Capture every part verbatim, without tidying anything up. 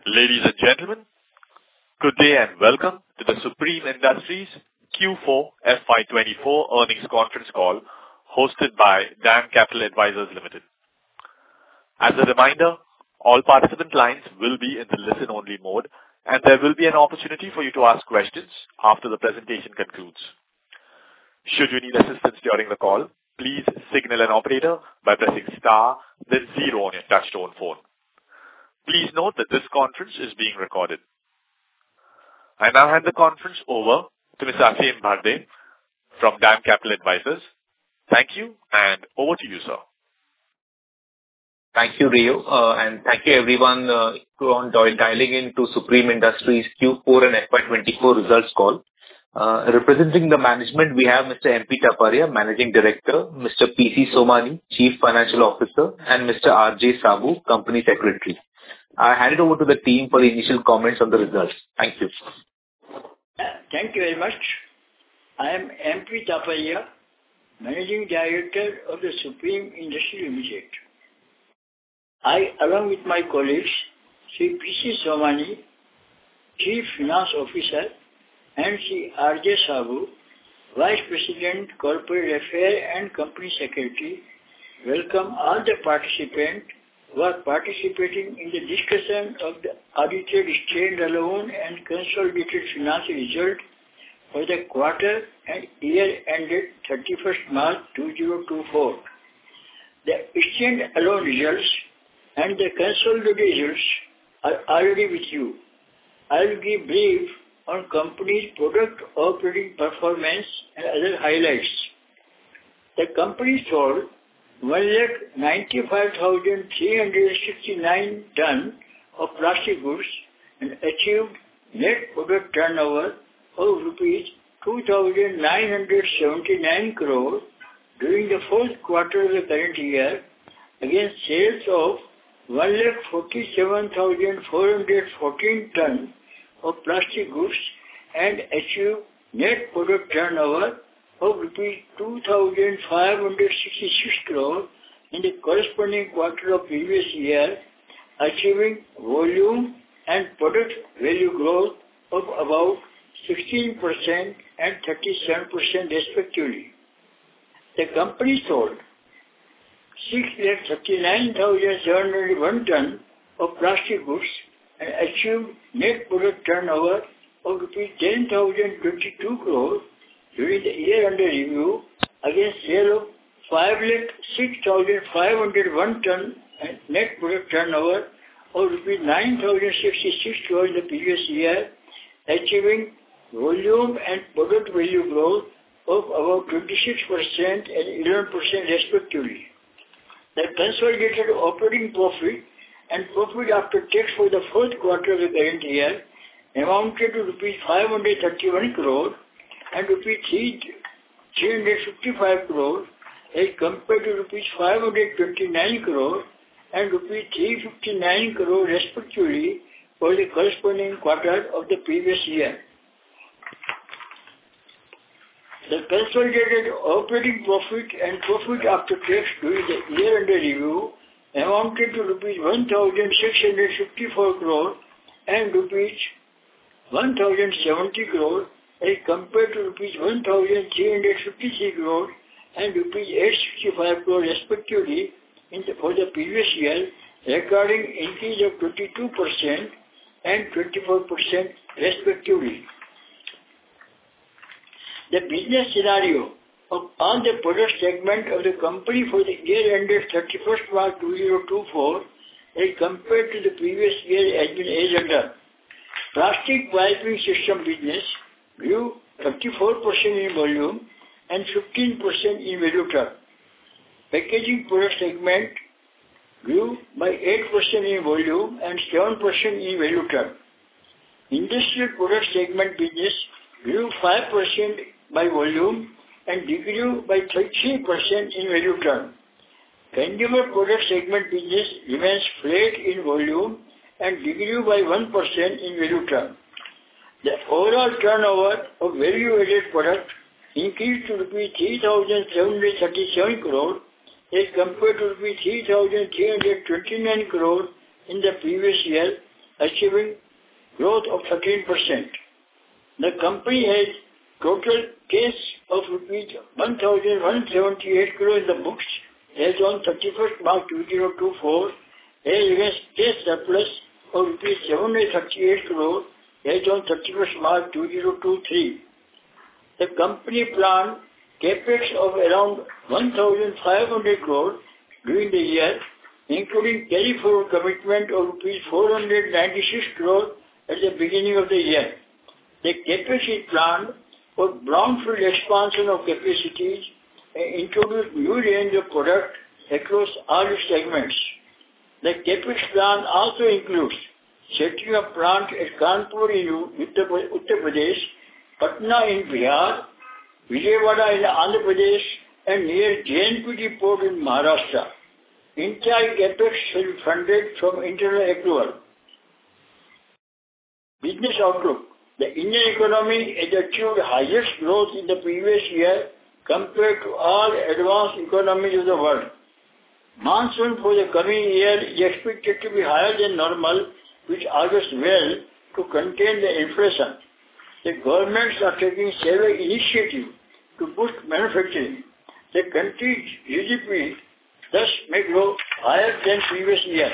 Ladies and gentlemen, good day and welcome to the Supreme Industries Q four F Y twenty-four earnings conference call hosted by DAM Capital Advisors Limited. As a reminder, all participant lines will be in the listen-only mode, and there will be an opportunity for you to ask questions after the presentation concludes. Should you need assistance during the call, please signal an operator by pressing star, then zero on your touchtone phone. Please note that this conference is being recorded. I now hand the conference over to Mister Aasim Bharde from DAM Capital Advisors. Thank you, and over to you, sir. Thank you, Rio, uh, and thank you everyone uh, on dialing in to Supreme Industries Q four and F Y twenty-four results call. Uh, representing the management, we have Mister M P Taparia, Managing Director, Mister P C Somani, Chief Financial Officer, and Mister R J Sabu, Company Secretary. I hand it over to the team for the initial comments on the results. Thank you. Thank you very much. I am M P Taparia, Managing Director of the Supreme Industries Limited. I, along with my colleagues, Sri P C Somani, Chief Finance Officer, and Sri R J Sabu, Vice President, Corporate Affairs and Company Secretary, welcome all the participants who are participating in the discussion of the audited standalone and consolidated financial result for the quarter and year ended thirty-first March two thousand twenty-four. The standalone results and the consolidated results are already with you. I will give brief on company's product operating performance and other highlights. The company sold one lakh ninety-five thousand three hundred sixty-nine tons of plastic goods and achieved net product turnover of rupees two thousand nine hundred seventy-nine crore during the fourth quarter of the current year against sales of one lakh forty-seven thousand four hundred fourteen tons of plastic goods and achieved net product turnover of rupees two thousand five hundred sixty-six crore in the corresponding quarter of previous year, achieving volume and product value growth of about sixteen percent and thirty-seven percent respectively. The company sold six lakh thirty-nine thousand seven hundred one tons of plastic goods and achieved net product turnover of rupees ten thousand twenty-two crore during the year under review against sale of five lakh six thousand five hundred one tons and net product turnover of rupees nine thousand sixty-six crore in the previous year, achieving volume and product value growth of about twenty-six percent and eleven percent respectively. The consolidated operating profit and profit after tax for the fourth quarter of the current year amounted to rupees five hundred thirty-one crore and rupees three hundred fifty-five crore as compared to rupees five hundred twenty-nine crore and rupees three hundred fifty-nine crore respectively for the corresponding quarter of the previous year. The consolidated operating profit and profit after tax during the year under review amounted to rupees one thousand six hundred fifty-four crore and rupees one thousand seventy crore as compared to rupees one thousand three hundred fifty-three crore and rupees eight hundred sixty-five crore respectively in the, for the previous year, recording increase of twenty-two percent and twenty-four percent respectively. The business scenario of all the product segment of the company for the year ended thirty-first March two thousand twenty-four as compared to the previous year has been as under. Plastic piping system business grew thirty-four percent in volume and fifteen percent in value term. Packaging product segment grew by eight percent in volume and seven percent in value term. Industrial product segment business grew five percent by volume and decreased by thirty-three percent in value term. Consumer product segment business remains flat in volume and decreased by one percent in value term. The overall turnover of value-added product increased to rupees three thousand seven hundred thirty-seven crore as compared to rupees three thousand three hundred twenty-nine crore in the previous year, achieving growth of thirteen percent. The company has total cash of rupees one thousand one hundred seventy-eight crore in the books as on thirty-first March two thousand twenty-four, as against cash surplus of rupees seven hundred thirty-eight crore as on thirty-first March two thousand twenty-three. The company planned capex of around one thousand five hundred crore during the year, including carry forward commitment of rupees four hundred ninety-six crore at the beginning of the year. The capex is planned for brownfield expansion of capacities and introduce new range of products across all segments. The capex plan also includes setting up plant at Kanpur in Uttar Pradesh, Patna in Bihar, Vijayawada in Andhra Pradesh, and near J N P T port in Maharashtra. Entire capex will be funded from internal accrual. Business outlook. The Indian economy has achieved highest growth in the previous year compared to all advanced economies of the world. Monsoon for the coming year is expected to be higher than normal, which augurs well to contain the inflation. The governments are taking several initiatives to boost manufacturing. The country's G D P thus may grow higher than previous year.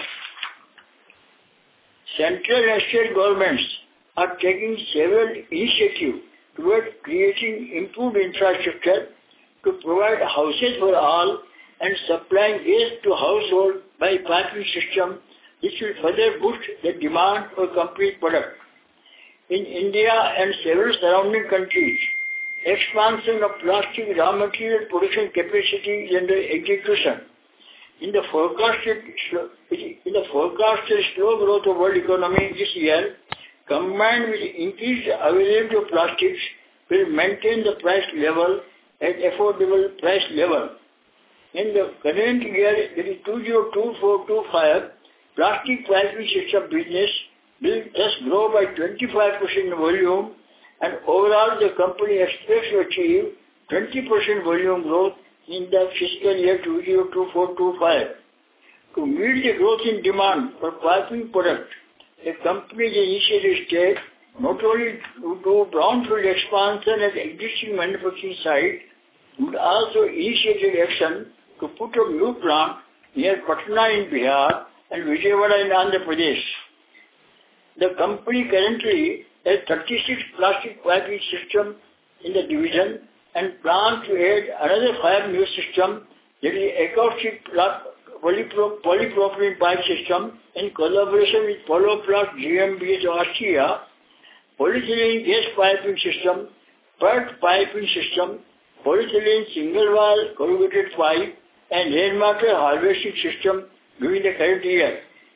Central and state governments are taking several initiatives towards creating improved infrastructure to provide houses for all and supplying gas to households by piping system, which will further boost the demand for complete product. In India and several surrounding countries, expansion of plastic raw material production capacity is under execution. In the forecasted in the forecasted slow growth of world economy this year, combined with increased availability of plastics, will maintain the price level at affordable price level. In the current year, that is two thousand twenty-four twenty-five, plastic piping system business will thus grow by twenty-five percent in volume, and overall the company expects to achieve twenty percent volume growth in the fiscal year two thousand twenty-four twenty-five. To meet the growth in demand for piping products, the company has initiated steps not only to do brownfield expansion at existing manufacturing sites, but also initiated action to put up new plant near Patna in Bihar and Vijayawada in Andhra Pradesh. The company currently has thirty-six plastic piping systems in the division and plans to add another five new systems, that is acoustic polypro- polypropylene pipe system in collaboration with Poloplast G m B H of Austria, polyethylene gas piping system, P E T piping system, polyethylene single wall corrugated pipe, and rainwater harvesting system during the current year.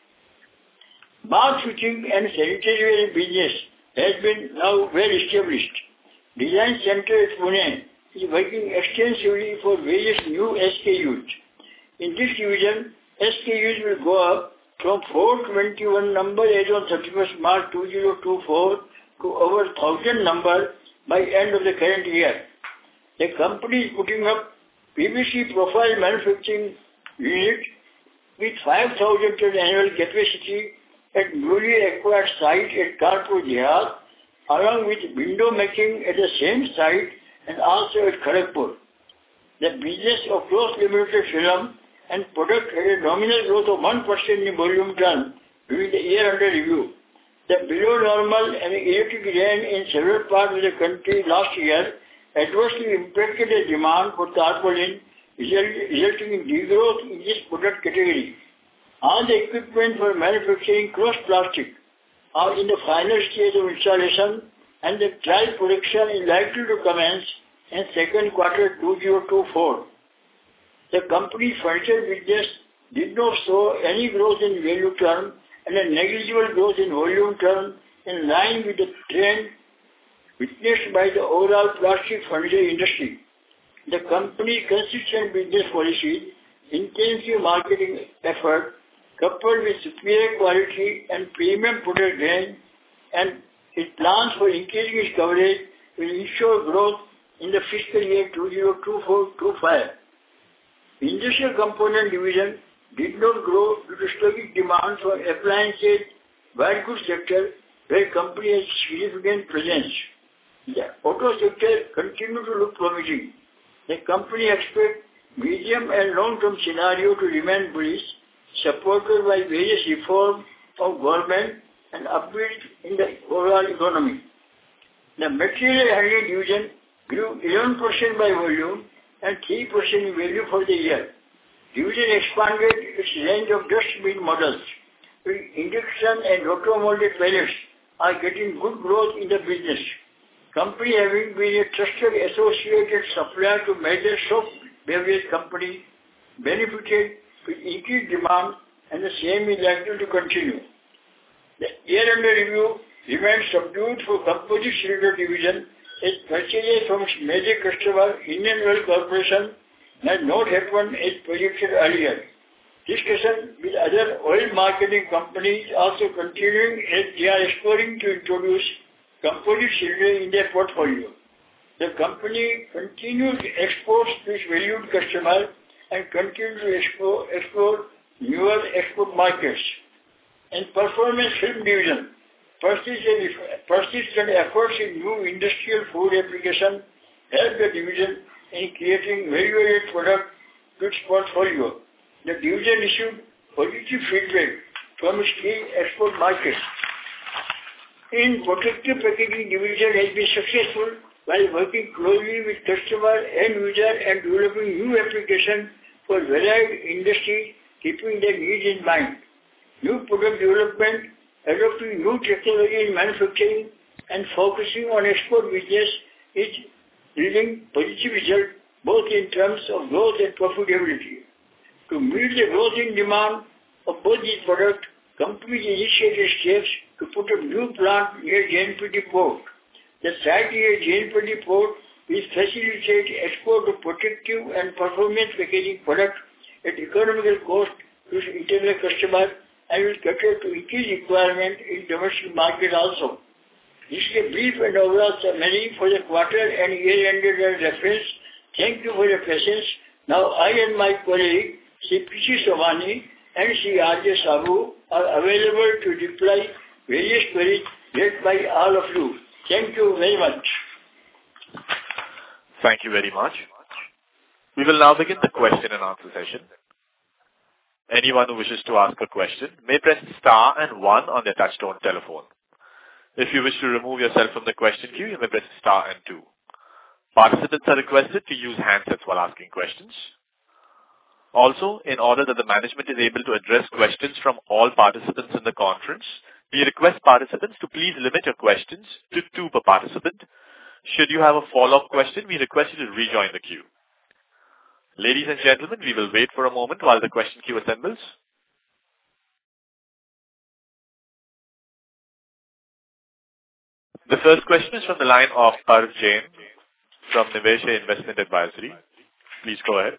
Bath fitting and sanitary business has been now well established. Design Center at Pune is working extensively for various new S K Us. In this division, S K Us will go up from four hundred twenty-one number as on thirty-first March two thousand twenty-four to over one thousand number by end of the current year. The company is putting up P V C profile manufacturing unit with five thousand ton annual capacity at newly acquired site at Kanpur, Bihar, along with window making at the same site and also at Kharagpur. The business of close limited film and product had a nominal growth of one percent in volume term during the year under review. The below normal and erratic rain in several parts of the country last year adversely impacted the demand for tarpaulin, resulting in degrowth in this product category. All the equipment for manufacturing cross plastic are in the final stage of installation, and the trial production is likely to commence in second quarter two thousand twenty-four. The company's furniture business did not show any growth in value term and a negligible growth in volume term, in line with the trend witnessed by the overall plastic furniture industry. The company's consistent business policy, intensive marketing effort, coupled with superior quality and premium product range, and its plans for increasing its coverage will ensure growth in the fiscal year two thousand twenty-four twenty-five. The industrial component division did not grow due to sluggish demand for appliances white goods sector, where company has significant presence. The auto sector continue to look promising. The company expects medium and long-term scenario to remain bullish, supported by various reforms of government and upbeat in the overall economy. The material handling division grew eleven percent by volume and three percent in value for the year. Division expanded its range of dustbin models, with injection and roto-molded pellets are getting good growth in the business. Company, having been a trusted associated supplier to major soft beverage company, benefited with increased demand, and the same is likely to continue. The year under review remains subdued for composite cylinder division as purchases from its major customer, Indian Oil Corporation, has not happened as projected earlier. Discussion with other oil marketing companies also continuing as they are exploring to introduce composite cylinder in their portfolio. The company continues exports to its valued customer and continues to explore, explore newer export markets. In performance film division, persistent, persistent efforts in new industrial food application help the division in creating value-added product to its portfolio. The division issued positive feedback from its key export markets. In protective packaging division has been successful while working closely with customer, end user and developing new applications for varied industries, keeping their needs in mind. New product development, adopting new technology in manufacturing and focusing on export business is yielding positive results both in terms of growth and profitability. To meet the growth in demand of both these products, companies initiated steps to put a new plant near J N P T port. The site near J N P T port will facilitate export of protective and performance packaging products at economical cost to internal customers and will cater to increased requirement in domestic market also. This is a brief and overall summary for the quarter and year-ended reference. Thank you for your patience. Now I and my colleague, Sri P C Somani and Sri R J Sabu are available to reply various queries raised by all of you. Thank you very much. Thank you very much. We will now begin the question and answer session. Anyone who wishes to ask a question may press star and one on their touchtone telephone. If you wish to remove yourself from the question queue, you may press star and two. Participants are requested to use handsets while asking questions. Also, in order that the management is able to address questions from all participants in the conference, we request participants to please limit your questions to two per participant. Should you have a follow-up question, we request you to rejoin the queue. Ladies and gentlemen, we will wait for a moment while the question queue assembles. The first question is from the line of Arv Jain from Nivesha Investment Advisory. Please go ahead.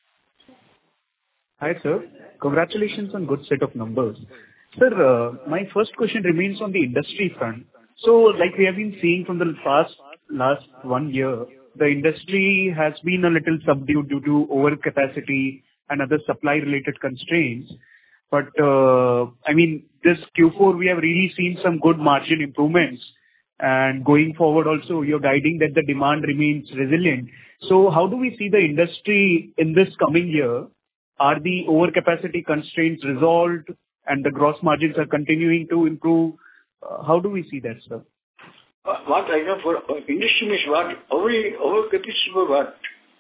Hi, sir. Congratulations on good set of numbers. Sir, uh, my first question remains on the industry front. So, like we have been seeing from the past last one year, the industry has been a little subdued due to overcapacity and other supply-related constraints. But, uh, I mean, this Q four, we have really seen some good margin improvements. And going forward also, you're guiding that the demand remains resilient. So how do we see the industry in this coming year? Are the overcapacity constraints resolved and the gross margins are continuing to improve? Uh, how do we see that, sir? Uh, what I know for uh, industry means what? Over, overcapacity for what?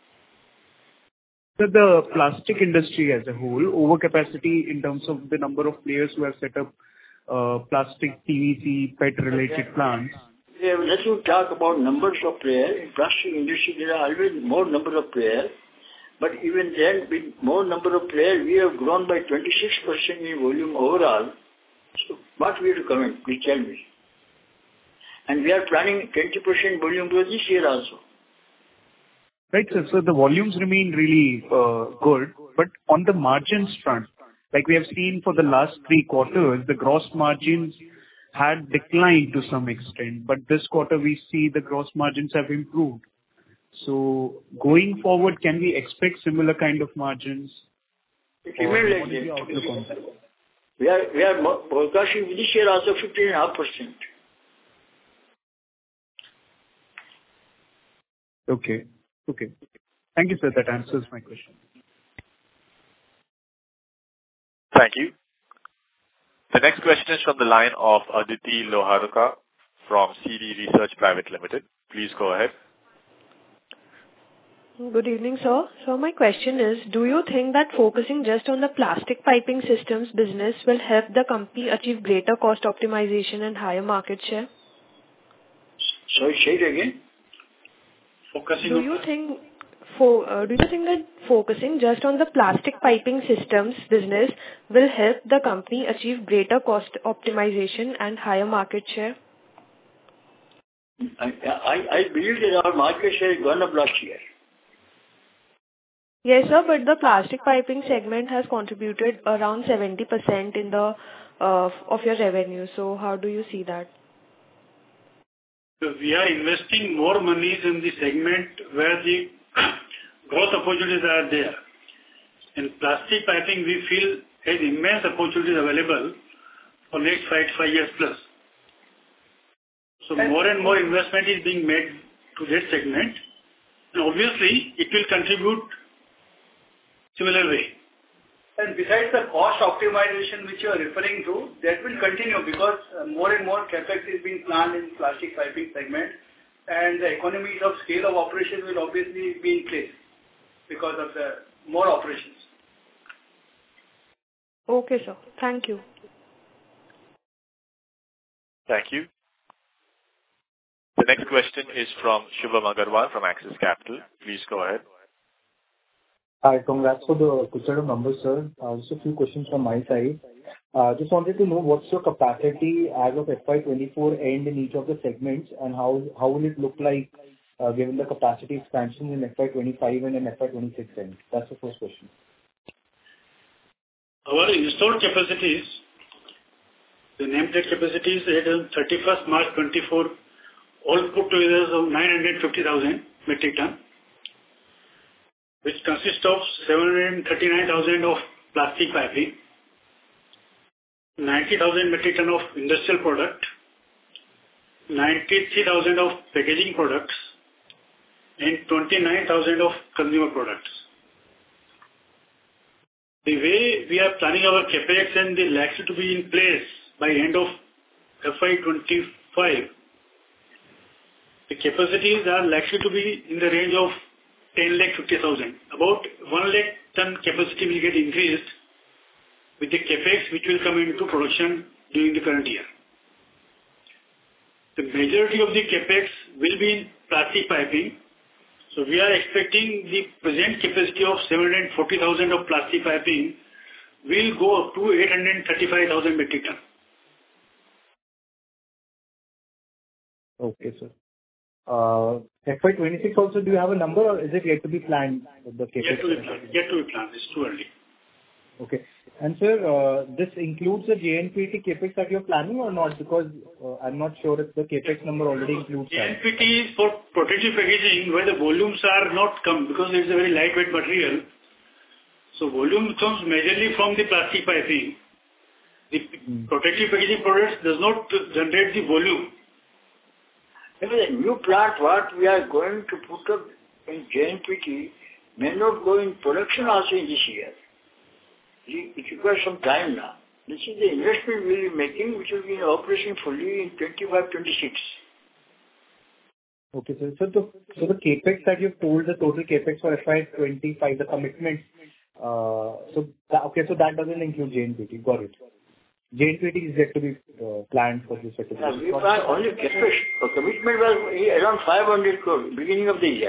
So the plastic industry as a whole, overcapacity in terms of the number of players who have set up uh, plastic, P V C, P E T-related plants. Yeah, let me talk about numbers of players. In plastic industry, there are always more number of players. But even then, with more number of players, we have grown by twenty-six percent in volume overall. So what we have to comment? Please tell me. And we are planning twenty percent volume growth this year also. Right, sir. So the volumes remain really uh, good. But on the margins front, like we have seen for the last three quarters, the gross margins had declined to some extent. But this quarter, we see the gross margins have improved. So going forward, can we expect similar kind of margins? It remains like that. We are we are forecasting this year also fifteen point five percent. Okay. Okay. Thank you, sir. That answers my question. Thank you. The next question is from the line of Aditi Loharuka from C D Research Private Limited. Please go ahead. Good evening, sir. So my question is, do you think that focusing just on the plastic piping systems business will help the company achieve greater cost optimization and higher market share? Sorry, say it again. Focusing do you think for uh, do you think that focusing just on the plastic piping systems business will help the company achieve greater cost optimization and higher market share? I, I, I believe that our market share has gone up last year. Yes, sir, but the plastic piping segment has contributed around seventy percent in the uh, of your revenue. So how do you see that? We are investing more monies in the segment where the growth opportunities are there. In plastic piping, we feel has immense opportunities available for next five, five years plus. So more and more investment is being made to that segment. And obviously, it will contribute similar way. And besides the cost optimization which you are referring to, that will continue because uh, more and more capex is being planned in plastic piping segment, and the economies of scale of operation will obviously be in place because of the more operations. Okay, sir. Thank you. Thank you. The next question is from Shubham Agarwal from Axis Capital. Please go ahead. Hi, congrats for the good set of numbers, sir. Uh, just a few questions from my side. Uh, just wanted to know what's your capacity as of F Y twenty-four end in each of the segments, and how how will it look like uh, given the capacity expansion in F Y twenty-five and in F Y twenty-six end? That's the first question. Our installed capacities, the nameplate capacities as of thirty-first March twenty-four, all put together of nine hundred fifty thousand metric ton, which consists of seven hundred thirty-nine thousand of plastic piping, ninety thousand metric ton of industrial product, ninety-three thousand of packaging products, and twenty-nine thousand of consumer products. The way we are planning our capex and the likely to be in place by end of F Y twenty-five, the capacities are likely to be in the range of ten lakh fifty thousand. About one lakh ton capacity will get increased with the capex which will come into production during the current year. The majority of the capex will be in plastic piping. So we are expecting the present capacity of seven hundred forty thousand of plastic piping will go up to eight hundred thirty-five thousand metric ton. Okay, sir. Uh, F Y twenty-six also, do you have a number, or is it yet to be planned? The capex? Yet to be planned. Yet to be planned. It's too early. Okay. And sir, uh, this includes the J N P T capex that you're planning or not? Because uh, I'm not sure if the capex number already includes J that. N P T is for protective packaging where the volumes are not come because it's a very lightweight material. So volume comes majorly from the plastic piping. The mm. protective packaging products does not generate the volume. Maybe the new plant what we are going to put up in J N P T may not go in production also in this year. It requires some time now. This is the investment we will be making, which will be in operation fully in twenty-five twenty-six. Okay, sir. So the, so the capex that you've told, the total capex for F Y twenty-five, the commitment, uh, so that, okay, so that doesn't include J N P T. Got it. J N P T is yet to be uh, planned for this particular. Yeah, we plan only capex. The commitment was around five hundred crore beginning of the year.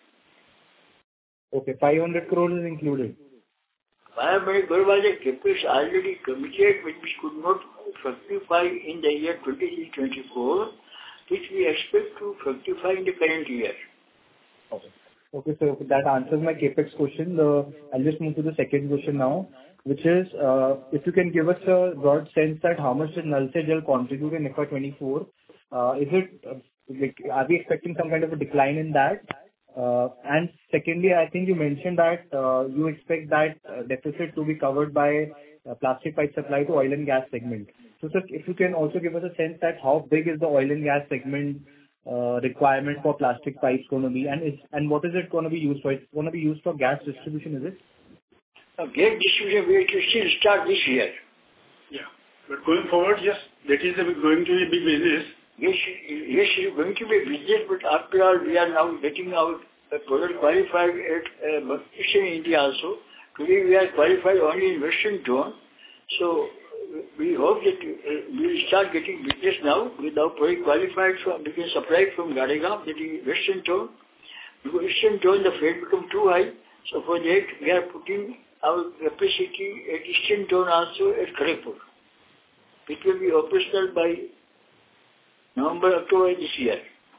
Okay, five hundred crore is included. five hundred crore was a capex already committed, which we could not fructify in the year twenty-three twenty-four, which we expect to fructify in the current year. Okay. Okay, so that answers my capex question. The, I'll just move to the second question now, which is, uh, if you can give us a broad sense that how much did Nal Se Jal contribute in F Y twenty-four? Uh, is it, uh, like, are we expecting some kind of a decline in that? Uh, and secondly, I think you mentioned that uh, you expect that uh, deficit to be covered by uh, plastic pipe supply to oil and gas segment. So, sir, if you can also give us a sense that how big is the oil and gas segment uh, requirement for plastic pipes going to be, and is, and what is it going to be used for? It's going to be used for gas distribution, is it? Now, gas distribution we have to still start this year. Yeah. But going forward, yes, that is a, going to be a big business. Yes, yes, it's going to be a business, but after all, we are now getting our uh, product qualified at uh, in India also. Today we are qualified only in Western zone. So we hope that uh, we will start getting business now with our product qualified from, we can supply from Gadegaon, that is Western zone. Because Western zone, the freight become too high. So for that, we are putting our capacity at Eastern zone also at Kharagpur. It will be operational by November, October this year.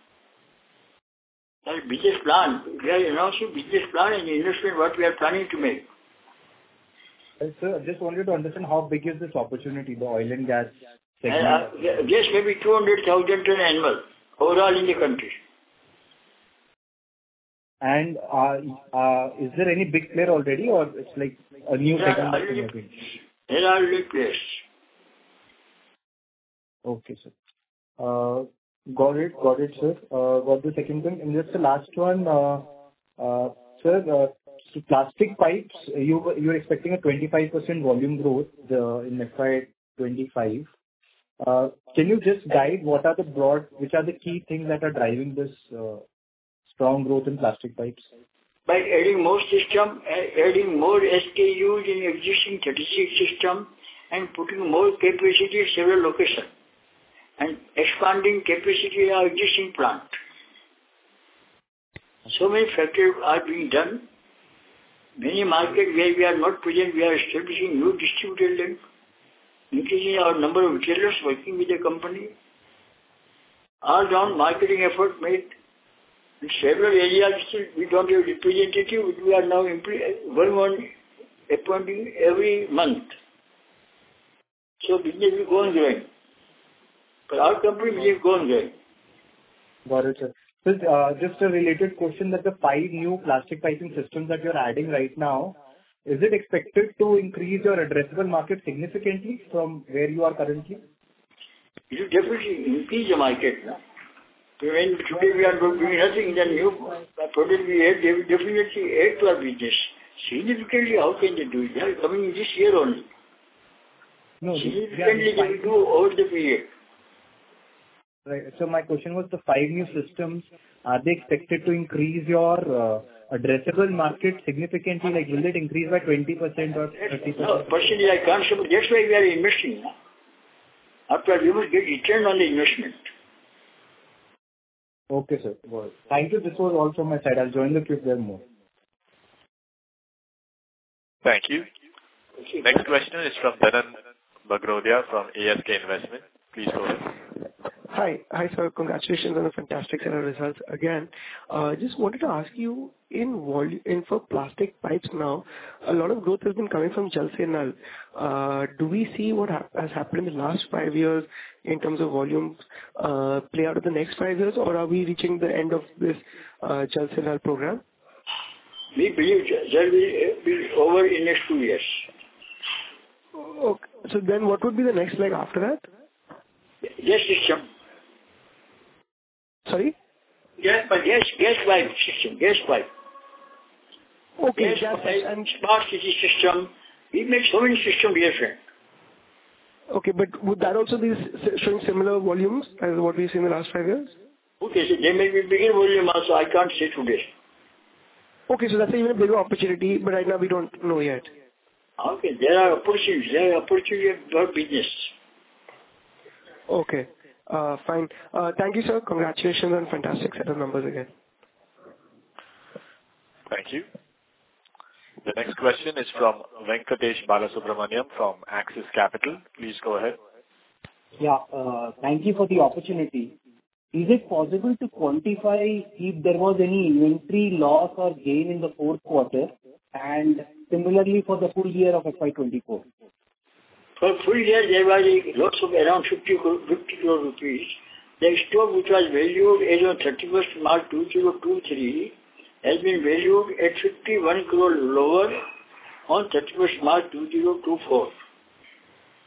Our business plan, we are announcing business plan and investment what we are planning to make. Uh, sir, I just wanted to understand how big is this opportunity, the oil and gas segment? Uh, yes, maybe two hundred thousand ton annual, overall in the country. And uh, uh, is there any big player already, or it's like a new There segment? are already, there are already players. Okay, sir. Uh, Got it. Got it, sir. Uh, Got the second thing. And just the last one, uh, uh, sir, uh, so plastic pipes, you were- you're expecting a twenty-five percent volume growth uh, in F Y twenty-five. Uh, Can you just guide what are the broad, which are the key things that are driving this uh, strong growth in plastic pipes? By adding more system, uh, adding more S K Us in existing thirty-six system, and putting more capacity at several locations, and expanding capacity in our existing plant. So many factors are being done. Many markets where we are not present, we are establishing new distributor link, increasing our number of retailers working with the company. All round marketing effort made. In several areas, still we don't have representative, we are now one one appointing every month. So business will go on growing. But our company will go on growing. Got it, sir. So, uh, just a related question, that the five new plastic piping systems that you're adding right now, is it expected to increase your addressable market significantly from where you are currently? It will definitely increase the market. No? When today we are doing nothing, then new product we add, they will definitely add to our business. Significantly, how can they do it? They are coming this year only. No, Significantly, yeah, they will do over the period. Right. So my question was, the five new systems, are they expected to increase your uh, addressable market significantly? Like, will it increase by twenty percent or thirty percent? No, personally, I can't say, but that's why we are investing. No? After all, we must get return on the investment. Okay, sir. Well, thank you. This was all from my side. I'll join the queue if there are more. Thank you. Next question is from Dhanan Bagrodia from A S K Investment. Please go ahead. Hi. Hi, sir. Congratulations on a fantastic set of results again. Uh, Just wanted to ask you, in volume, in for plastic pipes now, a lot of growth has been coming from Jal Se Nal. Uh, Do we see what hap- has happened in the last five years in terms of volumes uh, play out in the next five years, or are we reaching the end of this uh, Jal Se Nal program? We believe that will be over in next two years. Okay. So then what would be the next leg after that? Gas system. Sorry? Gas pipe. Gas, gas pipe system. Gas pipe. Okay. Gas gas pipe and smart city system. We make so many systems different. Okay, but would that also be s- showing similar volumes as what we've seen in the last five years? Okay, so there may be bigger volume also. I can't say today. Okay, so that's even a bigger opportunity, but right now we don't know yet. Okay, there are opportunities. There are opportunities for business. Okay, uh, fine. Uh, thank you, sir. Congratulations on fantastic set of numbers again. Thank you. The next question is from Venkatesh Balasubramaniam from Axis Capital. Please go ahead. Yeah, uh, thank you for the opportunity. Is it possible to quantify if there was any inventory loss or gain in the fourth quarter, and similarly for the full year of F Y twenty-four? For full year, there was a loss of around fifty crore rupees. The stock which was valued as on thirty-first March two thousand twenty-three has been valued at fifty-one crore lower on thirty-first March two thousand twenty-four.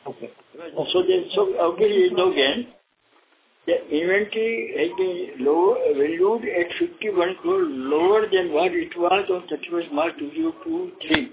Okay. So then, so obviously no gain. The inventory has been low, valued at fifty-one crore, lower than what it was on thirty-first March two thousand twenty-three.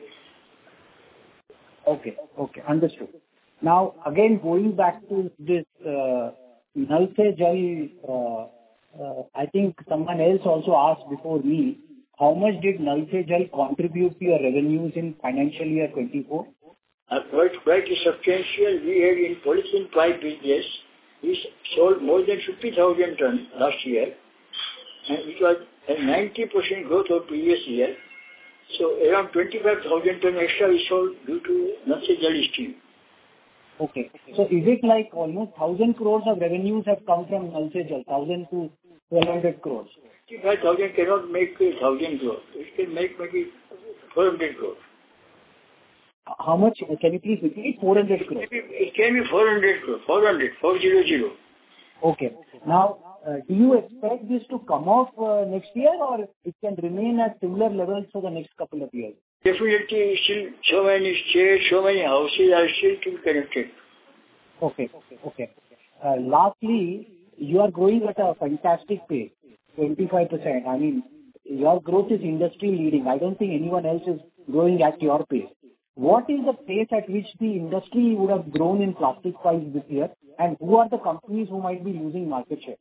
Okay. Okay. Understood. Now, again, going back to this uh, Nal Se Jal, uh, uh, I think someone else also asked before me, how much did Nal Se Jal contribute to your revenues in financial year twenty-four? Uh, quite, quite substantial. We had in polythene pipe business, we sold more than fifty thousand tons last year, and it was a ninety percent growth of previous year. So around twenty-five thousand tons extra we sold due to Nal Se Jal scheme. Okay. So is it like almost one thousand crores of revenues have come from Nal Se Jal, one thousand to twelve hundred crores? twenty-five thousand cannot make one thousand crores. It can make maybe four hundred crores. How much? Can you please repeat? four hundred crores. It can be four hundred crores. four hundred, four hundred. Okay. Now, uh, do you expect this to come off uh, next year, or it can remain at similar levels for the next couple of years? Definitely, still so many states, so many houses are still connected. Okay. Okay. Uh, lastly, you are growing at a fantastic pace, twenty-five percent. I mean, your growth is industry leading. I don't think anyone else is growing at your pace. What is the pace at which the industry would have grown in plastic pipes this year, and who are the companies who might be losing market share?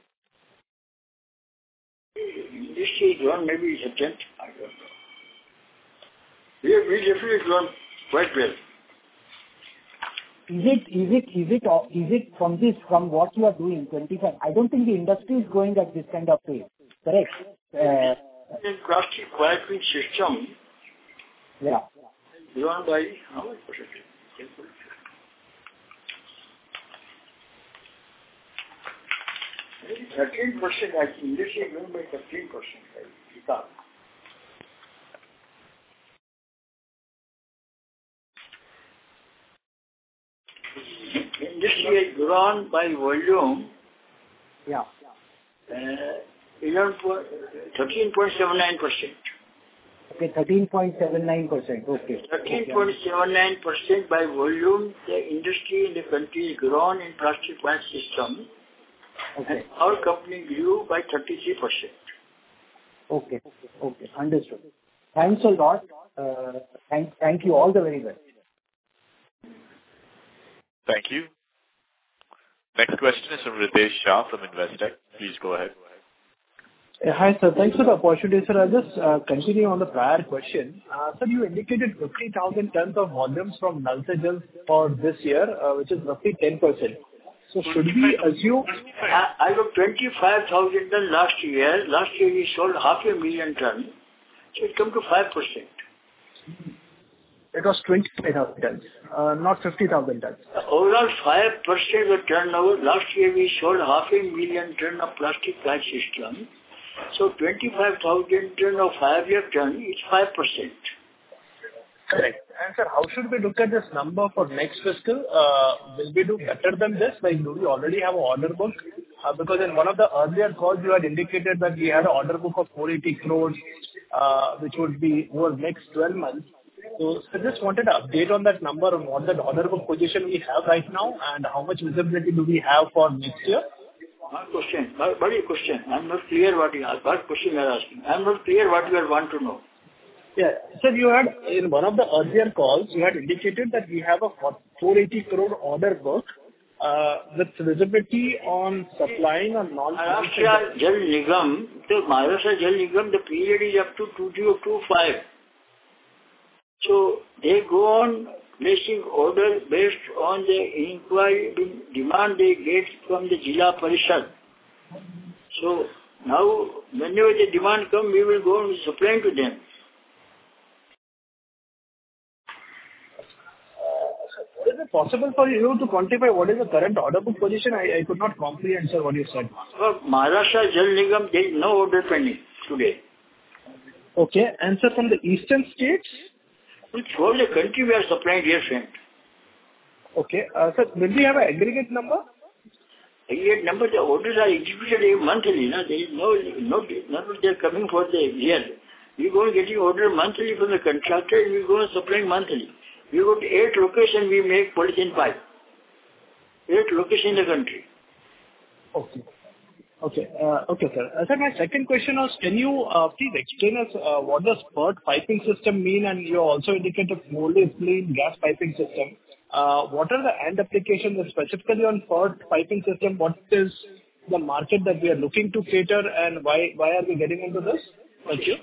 This is grown maybe a tenth. I don't know. We have we definitely grown quite well. Is it is it is it is it from this from what you are doing twenty-five? I don't think the industry is growing at this kind of pace. Correct. Uh, in plastic piping system. Yeah. Grown by how much percentage? Thirteen percent. I think industry is grown by thirteen percent. Industry has grown by volume. Yeah. Uh, thirteen point seven nine percent. Okay, thirteen point seven nine percent. Okay. thirteen point seven nine percent by volume, the industry in the country has grown in plastic pipe system. Okay. And our company grew by thirty-three percent. Okay. Okay. Understood. Thanks a lot. Uh, thank, thank you all the very best. Thank you. Next question is from Ritesh Shah from Investec. Please go ahead. Uh, Hi, sir. Thanks for the opportunity, sir. I'll just uh, continue on the prior question. Uh, Sir, you indicated fifty thousand tons of volumes from Nal Se Jal for this year, uh, which is roughly ten percent. So should we assume... I, I got twenty-five thousand tons last year. Last year we sold half a million tons. So it come to five percent. It was twenty-five thousand tons, uh, not fifty thousand tons. Overall five percent of turnover. Last year we sold half a million tons of plastic pipe system. So twenty-five thousand tons of five-year ton is five percent. Correct. And sir, how should we look at this number for next fiscal? Uh, will we do better than this? Like, do we already have an order book? Uh, because in one of the earlier calls, you had indicated that we had an order book of four hundred eighty crores, uh, which would be over next twelve months. So, I just wanted an update on that number, on what that order book position we have right now, and how much visibility do we have for next year? One question. What what is your question? I'm not clear what you ask. What question you are asking? I'm not clear what you want to know. Yeah. Sir, you had, in one of the earlier calls, you had indicated that we have a four hundred eighty crore order book, uh, with visibility on supplying a non- Maharashtra Jal Nigam, the Maharashtra Jal Nigam, the period is up to two thousand twenty-five. So, they go on placing order based on the inquiry, demand they get from the Jila Parishad. So, now, whenever the demand comes, we will go and supply to them. Is it possible for you to quantify what is the current order book position? I, I could not comprehend, sir, what you said. For Maharashtra Jal Nigam, there is no order pending today. Okay. And sir, from the eastern states? It's all the country we are supplying, dear friend. Okay. Uh, sir, will we have an aggregate number? Aggregate number, the orders are executed monthly. No? There is no, no, not that they are coming for the year. We go and getting order monthly from the contractor and we go and supplying monthly. We got eight locations we make polythene pipe. Eight locations in the country. Okay. Okay. Uh, okay, sir. Uh, sir, my second question was, can you uh, please explain us uh, what does PERT piping system mean? And you also indicated molded clean gas piping system. Uh, what are the end applications specifically on PERT piping system? What is the market that we are looking to cater, and why why are we getting into this? Thank you.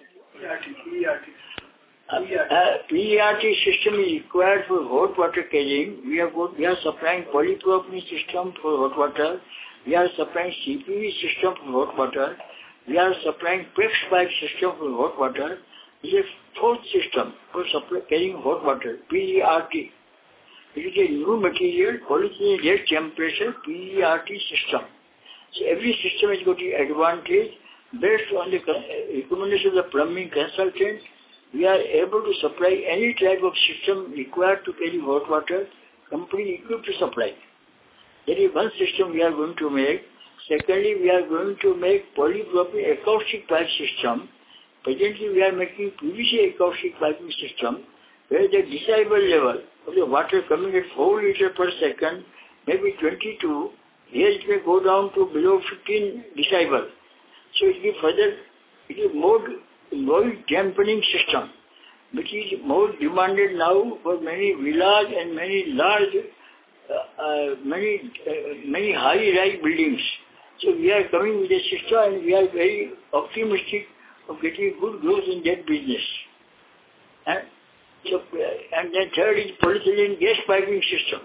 Uh, uh, P E R T system is required for hot water carrying. We have got, we are supplying polypropylene system for hot water. We are supplying C P V system for hot water. We are supplying PEX pipe system for hot water. This is a fourth system for supply, carrying hot water, P E R T. It is a new material, polyethylene gas temperature, P E R T system. So every system has got the advantage. Based on the recommendation of the plumbing consultant, we are able to supply any type of system required to carry hot water, company equipped to supply. That is one system we are going to make. Secondly, we are going to make polypropylene acoustic pipe system. Presently, we are making P V C acoustic piping system, where the decibel level of the water coming at four liters per second, maybe twenty-two, here it may go down to below fifteen decibel. So it will further, it is more noise dampening system, which is more demanded now for many villas and many large, uh, uh, many uh, many high-rise buildings. So we are coming with a system, and we are very optimistic of getting good growth in that business. And so, uh, and then third is polyethylene gas piping system.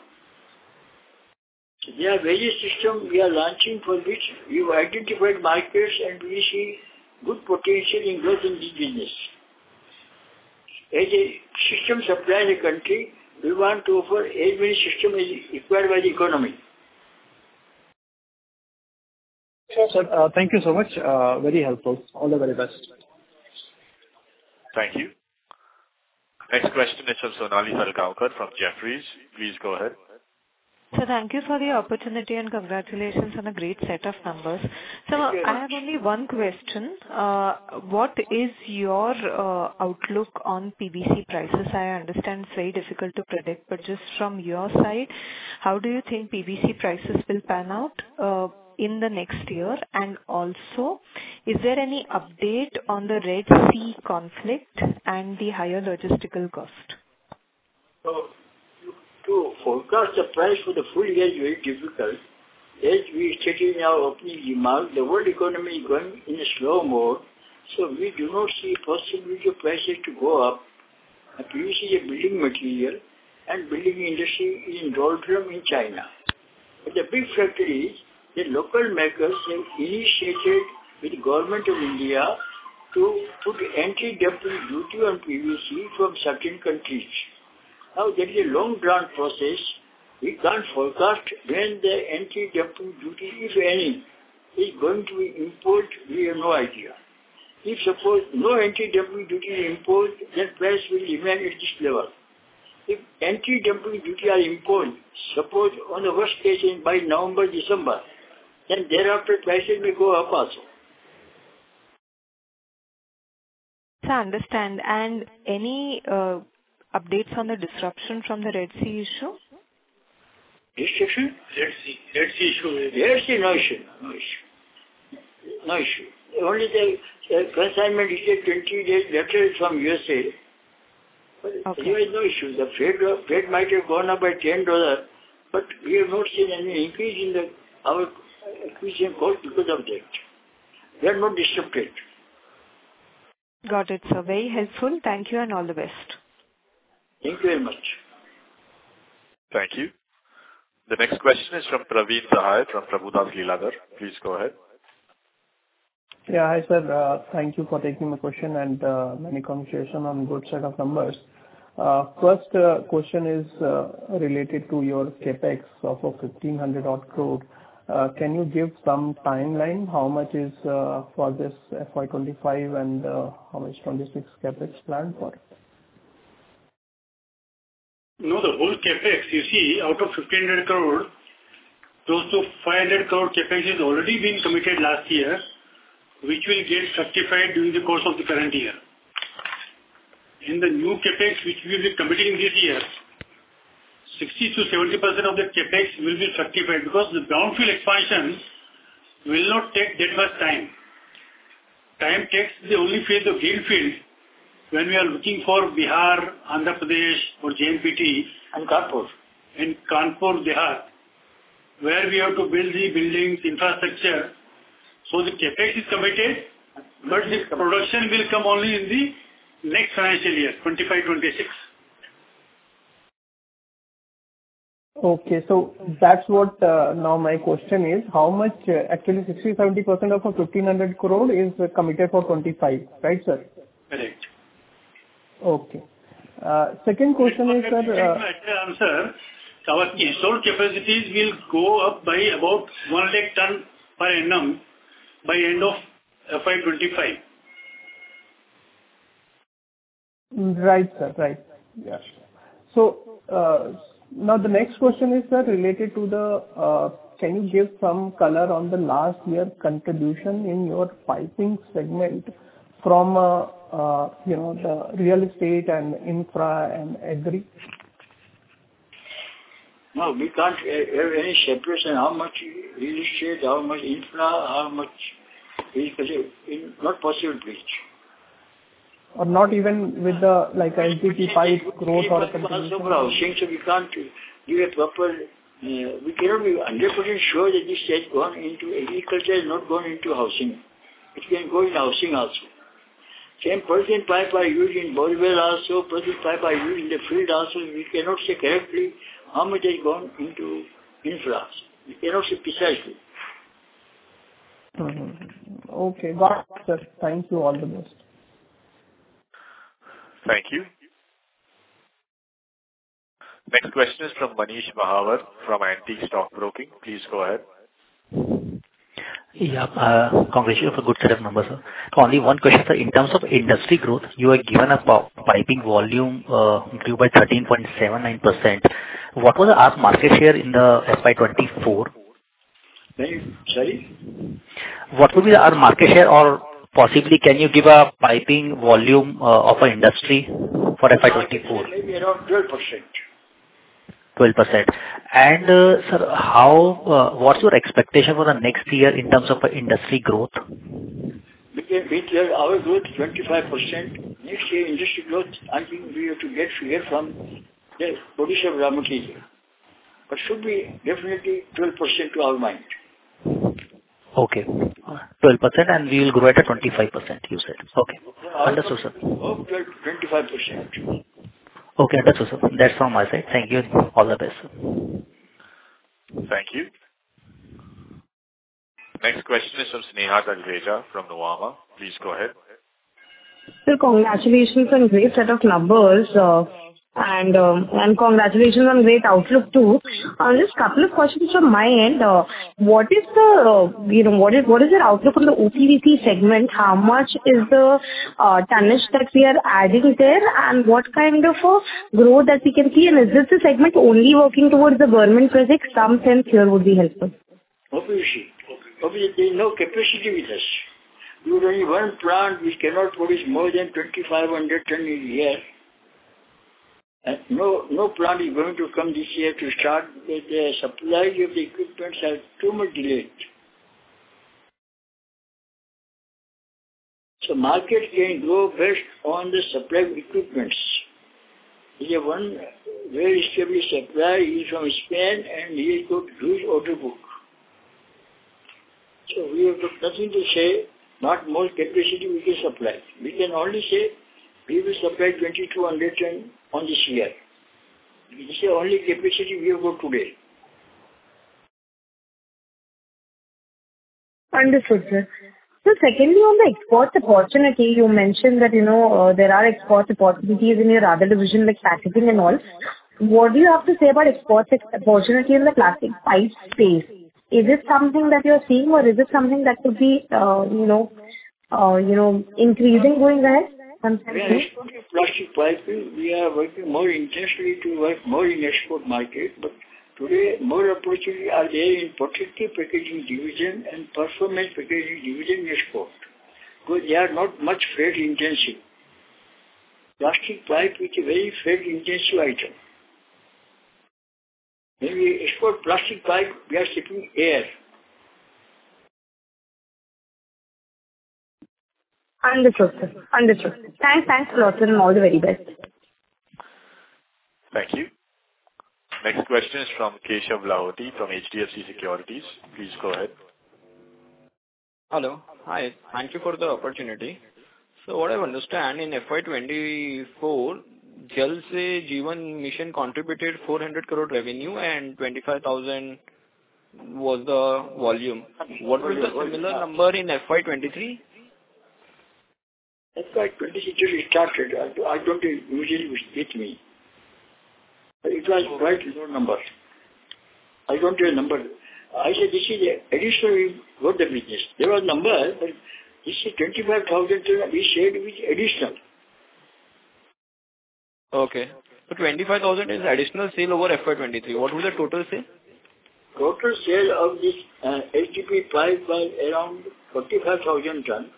So there are various systems we are launching, for which we have identified markets, and we see good potential in growth in this business. As a system supplier in the country, we want to offer as many systems as required by the economy. Sure, sir. Uh, thank you so much. Uh, very helpful. All the very best. Thank you. Next question is from Sonali Salgaonkar from Jefferies. Please go ahead. So thank you for the opportunity and congratulations on a great set of numbers. So I have only one question. Uh, what is your uh, outlook on P V C prices? I understand it's very difficult to predict, but just from your side, how do you think P V C prices will pan out uh, in the next year? And also, is there any update on the Red Sea conflict and the higher logistical cost? So, to forecast the price for the full year is very difficult. As we stated in our opening remarks, the world economy is going in a slow mode, so we do not see possibility of prices to go up. P V C is a building material, and building industry is in doldrum in China. But the big factor is that local makers have initiated with the government of India to put anti-dumping duty on P V C from certain countries. Now, there is a long-drawn process. We can't forecast when the anti-dumping duty, if any, is going to be imposed. We have no idea. If suppose no anti-dumping duty is imposed, then price will remain at this level. If anti-dumping duty are imposed, suppose on the worst case in by November, December, then thereafter prices may go up also. So I understand. And any uh, updates on the disruption from the Red Sea issue? Disruption? Red Sea. Red Sea issue. Red Sea, no issue. No issue. No issue. Only the uh, consignment is a twenty days letter from U S A. But okay. There is no issue. The freight, freight might have gone up by ten dollars, but we have not seen any increase in the our acquisition cost because of that. We are not disrupted. Got it, sir. Very helpful. Thank you and all the best. Thank you very much. Thank you. The next question is from Praveen Sahai from Prabhudas Lilladher. Please go ahead. Yeah, hi sir. Uh, thank you for taking my question and uh, many congratulations on good set of numbers. Uh, first uh, question is uh, related to your capex of a fifteen hundred odd crore. Uh, can you give some timeline? How much is uh, for this F Y twenty-five and uh, how much twenty-six capex planned for? No, the whole capex, you see, out of fifteen hundred crore, close to five hundred crore capex is already been committed last year, which will get certified during the course of the current year. In the new capex, which we will be committing this year, sixty to seventy percent of the CapEx will be fructified because the brownfield expansion will not take that much time. Time takes the only phase of greenfield when we are looking for Bihar, Andhra Pradesh or J N P T And Kanpur. in Kanpur, Dehat, where we have to build the buildings, infrastructure. So the CapEx is committed, but the production will come only in the next financial year, twenty-five twenty-six. Okay. So that's what uh, now my question is. How much uh, actually sixty to seventy percent of a fifteen hundred crore is uh, committed for twenty-five, right, sir? Correct. Okay. Uh, Second question is, sir. uh, Answer, our installed capacities will go up by about one lakh ton per annum by end of F Y twenty-five. Right, sir. Right. Yes. So, uh, now the next question is, sir, related to the, uh, can you give some color on the last year contribution in your piping segment from, uh, uh, you know, the real estate and infra and agri? No, we can't have any separation. How much real estate, how much infra, how much is not possible, please. Or not even with the, like, L T P pipe growth or Also contribution? for housing, so we can't give a proper, uh, we cannot be one hundred percent sure that this has gone into agriculture, has not gone into housing. It can go in housing also. Same percent pipe are used in borewell also, percent pipe are used in the field also. We cannot say correctly how much has gone into infra. We cannot say precisely. Mm-hmm. Okay, got it, sir. Thank you. All the best. Thank you. Next question is from Manish Mahawar from Antique Stock Broking. Please go ahead. Yeah, uh, congratulations for good set of numbers, sir. So only one question, sir. In terms of industry growth, you are given a piping volume uh, grew by thirteen point seven nine percent. What was our market share in the F Y twenty-four? Sorry? What would be our market share, or possibly can you give a piping volume uh, of an industry for F Y twenty-four? Maybe around twelve percent. twelve percent. And, uh, sir, how, uh, what's your expectation for the next year in terms of uh, industry growth? Because this year our growth is twenty-five percent. Next year industry growth, I think we have to get figure from the producer of raw material. But should be definitely twelve percent to our mind. Okay. twelve percent, and we will grow at a twenty-five percent, you said. Okay. Understood, sir. Oh, twelve to twenty-five percent. Okay, understood, sir. That's from my side. Thank you. All the best, sir. Thank you. Next question is from Sneha Talreja from Nuvama. Please go ahead. Sir, congratulations on great set of numbers. Uh, And um, and congratulations on great outlook too. Uh, just couple of questions from my end. Uh, what is the uh, you know what is what is your outlook on the O P V C segment? How much is the uh, tonnage that we are adding there, and what kind of a growth that we can see? And is this the segment only working towards the government projects? Some sense here would be helpful. O P V C. Obviously, there is no capacity with us. We have only one plant which cannot produce more than twenty-five hundred tons a year. And no, no plant is going to come this year to start because the supply of the equipment are too much delayed. So market can grow best on the supply of equipments. There is one very established supplier, he is from Spain and he has got huge order book. So we have got nothing to say, not more capacity we can supply. We can only say we will supply twenty-two hundred tons on this year. This is the only capacity we have got today. Understood, sir. So secondly, on the export opportunity, you mentioned that, you know, uh, there are export opportunities in your other division like packaging and all. What do you have to say about export opportunity in the plastic pipe space? Is it something that you're seeing, or is it something that could be, uh, you know, uh, you know, increasing going ahead? We are exporting plastic piping. We are working more intensely to work more in export market. But today, more opportunities are there in protective packaging division and performance packaging division in export. Because they are not much freight intensive. Plastic pipe is a very freight intensive item. When we export plastic pipe, we are shipping air. Understood, sir. Understood. Thanks, thanks a lot, sir, and all the very best. Thank you. Next question is from Keshav Lahoti from H D F C Securities. Please go ahead. Hello. Hi. Thank you for the opportunity. So what I understand, in F Y twenty-four, Jal Se Jeevan Mission contributed four hundred crore revenue and twenty-five thousand was the volume. What was the similar number in F Y twenty-three? F Y twenty-three really started. I don't usually hit me. It was quite low number. I don't have a number. I said this is additional, we got the business. There was a number, but this is twenty-five thousand we said which additional. Okay. So twenty-five thousand is additional sale over F Y twenty-three. What was the total sale? Total sale of this uh, H D P pipe was around forty-five thousand ton.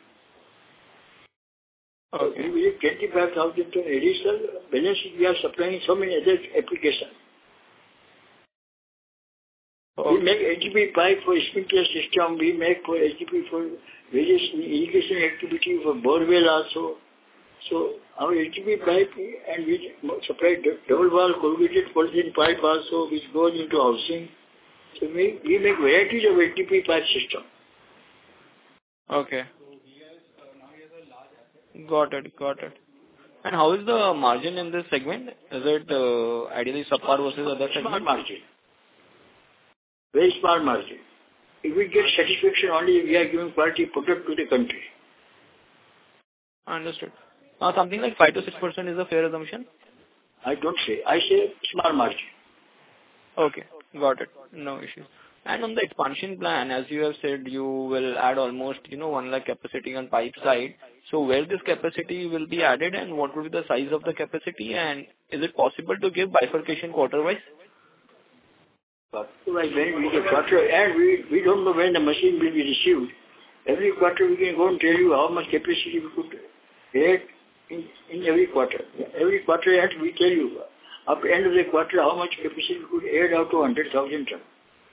Okay. We have twenty-five thousand ton additional. Balance we are supplying so many other applications. Okay. We make H D P pipe for sprinkler system. We make for H D P for various irrigation activity for borewell also. So our H D P pipe and we supply double wall corrugated polythene pipe also, which goes into housing. So we, we make varieties of H D P pipe system. Okay. Got it, got it. And how is the margin in this segment? Is it uh, ideally subpar versus other segments? Small margin. Very small margin. If we get satisfaction only, we are giving quality product to the country. Understood. Uh, something like five to six percent is a fair assumption? I don't say. I say small margin. Okay, got it. No issues. And on the expansion plan, as you have said, you will add almost, you know, one lakh capacity on pipe side. So where this capacity will be added and what will be the size of the capacity, and is it possible to give bifurcation quarter-wise? Quarter-wise, when we get quarter, and we, we don't know when the machine will be received. Every quarter we can go and tell you how much capacity we could add in, in every quarter. Every quarter and we tell you, at the end of the quarter, how much capacity we could add out to one hundred thousand tons.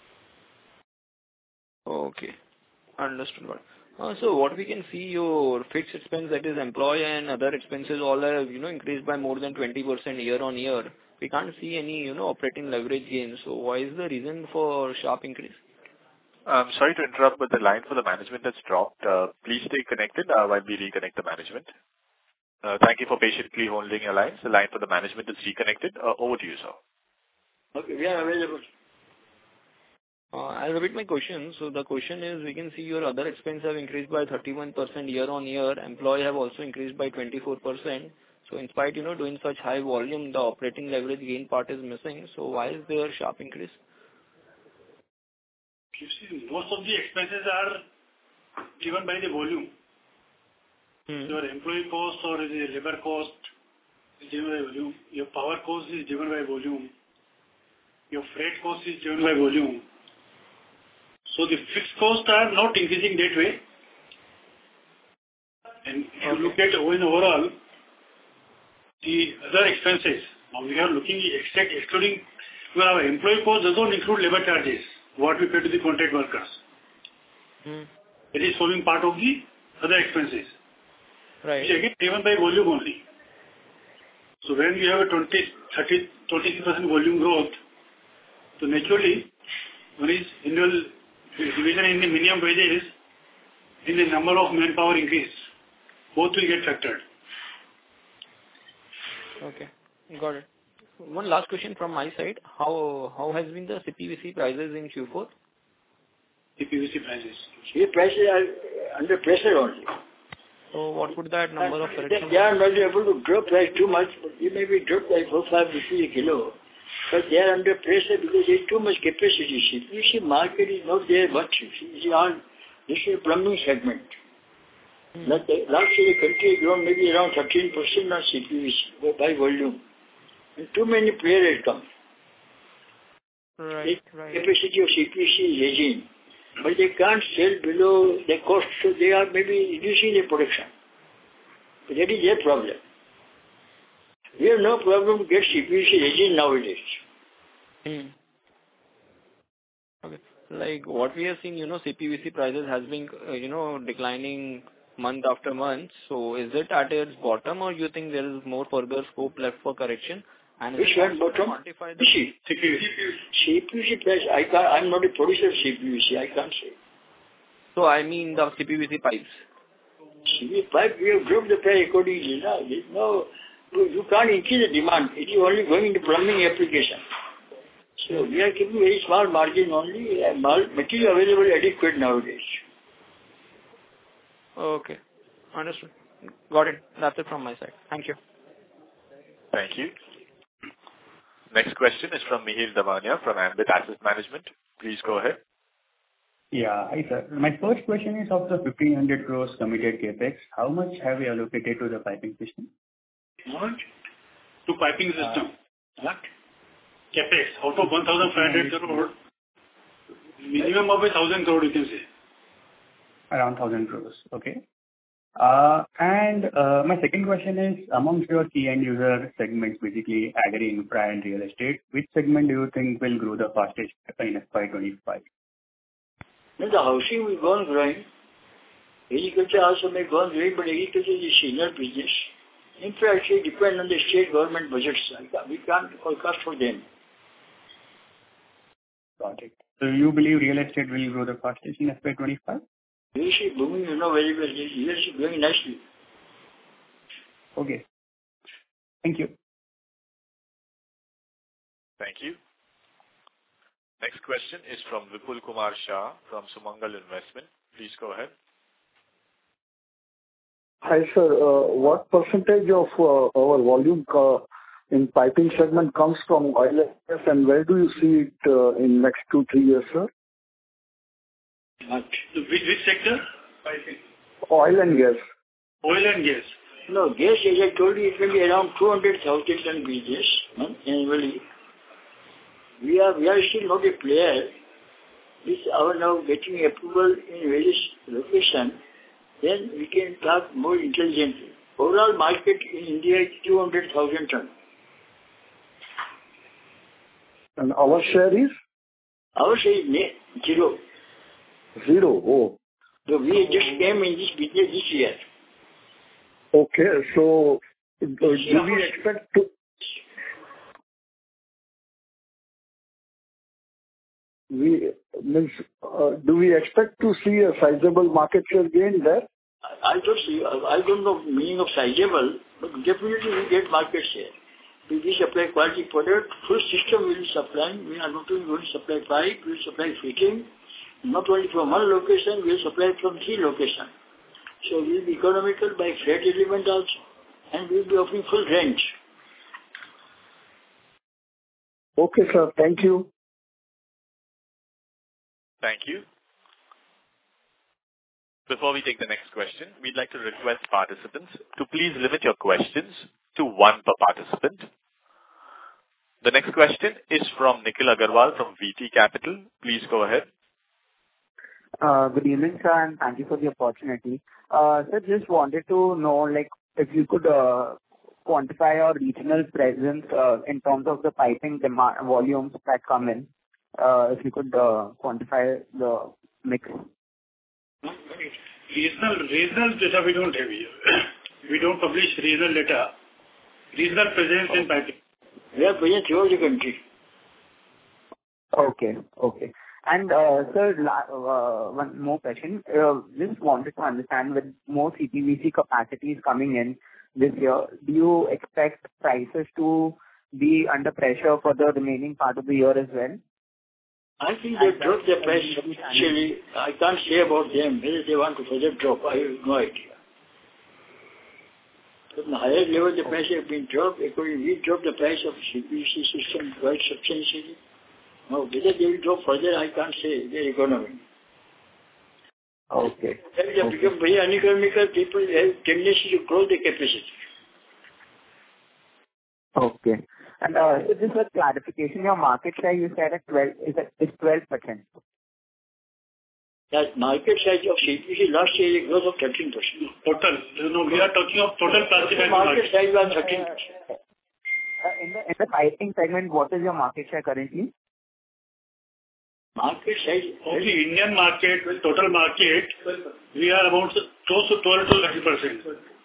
Okay, understood. Uh, so what we can see, your fixed expense, that is employee and other expenses, all are, you know, increased by more than twenty percent year on year. We can't see any, you know, operating leverage gains. So why is the reason for sharp increase? I'm sorry to interrupt, but the line for the management has dropped. Uh, please stay connected uh, while we reconnect the management. Uh, thank you for patiently holding your lines. The line for the management is reconnected. Uh, over to you, sir. Okay, we are available. Uh, I'll repeat my question. So the question is, we can see your other expenses have increased by thirty-one percent year on year. Employee have also increased by twenty-four percent. So in spite, you know, doing such high volume, the operating leverage gain part is missing. So why is there a sharp increase? You see, most of the expenses are driven by the volume. Hmm. Your employee cost or the labor cost is driven by volume. Your power cost is driven by volume. Your freight cost is driven by volume. So the fixed costs are not increasing that way. And if you look at overall, the other expenses, now we are looking at excluding, well, our employee cost does not include labor charges, what we pay to the contract workers. Hmm. It is forming part of the other expenses. Right. Which again driven by volume only. So when we have a twenty, thirty, twenty-six percent volume growth, so naturally, one is annual division in the minimum wages, in the number of manpower increase. Both will get factored. Okay, got it. One last question from my side. How how has been the C P V C prices in Q four? C P V C prices. C P V C prices are under pressure only. So what would that number of correction? They are not able to drop price too much. It may be dropped by four five rupees a kilo. But they are under pressure because there is too much capacity. C P V C market is not there much. It is on this is plumbing segment. Hmm. Last year the country has grown maybe around thirteen percent on C P V C by volume. And too many players have come. Right, the right. Capacity of C P V C is aging. But they can't sell below the cost, so they are maybe reducing their production. But that is their problem. We have no problem to get C P V C aging nowadays. Hmm. like what we have seen, you know, C P V C prices has been, uh, you know, declining month after month. So is it at its bottom, or you think there is more further scope left for correction? And Which one bottom? Quantify the C P V C. C P V C price, I can't, I'm not a producer of C P V C, I can't say. So I mean the C P V C pipes. C P V C pipe, we have dropped the price accordingly. No, there's no, you, you can't increase the demand. It is only going into plumbing application. So we are keeping very small margin only. Uh, material available adequate nowadays. Okay. Understood. Got it. That's it from my side. Thank you. Thank you. Next question is from Mihir Damania from Ambit Asset Management. Please go ahead. Yeah. Hi, sir. My first question is of the fifteen hundred crores committed CapEx, how much have you allocated to the piping system? What? To piping system. Uh, what? CapEx. Out of one thousand five hundred crore, minimum of a one thousand crore you can say. Around one thousand crores. Okay. Uh, and uh, my second question is, amongst your key end user segments, basically agri, infra and real estate, which segment do you think will grow the fastest in F Y twenty-five? No, the housing will go on growing. Agriculture also may go on growing, but agriculture is a seasonal business. Infra actually depend on the state government budgets. We can't forecast for them. Got it. So you believe real estate will grow the fastest in F Y twenty-five? Real estate booming, you know very well. Real estate growing nicely. Okay. Thank you. Thank you. Next question is from Vipul Kumar Shah from Sumangal Investment. Please go ahead. Hi, sir. Uh, what percentage of uh, our volume uh, in piping segment comes from oil and gas, and where do you see it uh, in next two, three years, sir? What? Which, which sector? Piping. Oil and gas. Oil and gas. No, gas, as I told you, it will be around two hundred thousand ton business huh, annually. We are, we are still not a player. This our now getting approval in various locations. Then we can talk more intelligently. Overall market in India is two hundred thousand ton. And our share is? Our share is ne- zero. Zero. Oh. So we just came in this business this year. Okay. So uh, do we expect to... We means, uh, do we expect to see a sizable market share gain there? I, I don't see, I don't know the meaning of sizable, but definitely we get market share. If we supply quality product, full system we will supply. We are not only going to supply pipe, we will supply fitting. Not only from one location, we will supply from three locations. So we will be economical by freight element also, and we will be offering full range. Okay, sir. Thank you. Thank you. Before we take the next question, we'd like to request participants to please limit your questions to one per participant. The next question is from Nikhil Agarwal from V T Capital. Please go ahead. Uh, good evening, sir, and thank you for the opportunity. Uh, sir, just wanted to know, like, if you could uh, quantify your regional presence uh, in terms of the piping demand volumes that come in. Uh, if you could uh, quantify the mix. Regional, regional data we don't have here. We don't publish regional data. Regional presence in piping. We are present throughout the country. Okay, okay. And uh, sir, la- uh, one more question. Uh, just wanted to understand, with more C P V C capacities coming in this year, do you expect prices to be under pressure for the remaining part of the year as well? I think they dropped the price substantially. I can't say about them whether they want to further drop. I have no idea. At the higher level, the price has been dropped. According, we dropped the price of C P V C system quite substantially. Now, whether they will drop further, I can't say. Their economy. Okay. As they okay. become very uneconomical, people have tendency to close the capacity. Okay. And uh, so just a clarification, your market share you said at twelve is at is twelve percent. That market size of C P V C last year is a growth of thirteen percent. Total. No, we are talking of total plastic market, market size was thirteen percent. Uh, uh, in the in the piping segment, what is your market share currently? Market size. Of the Indian market, total market, we are about close to twelve to thirty percent.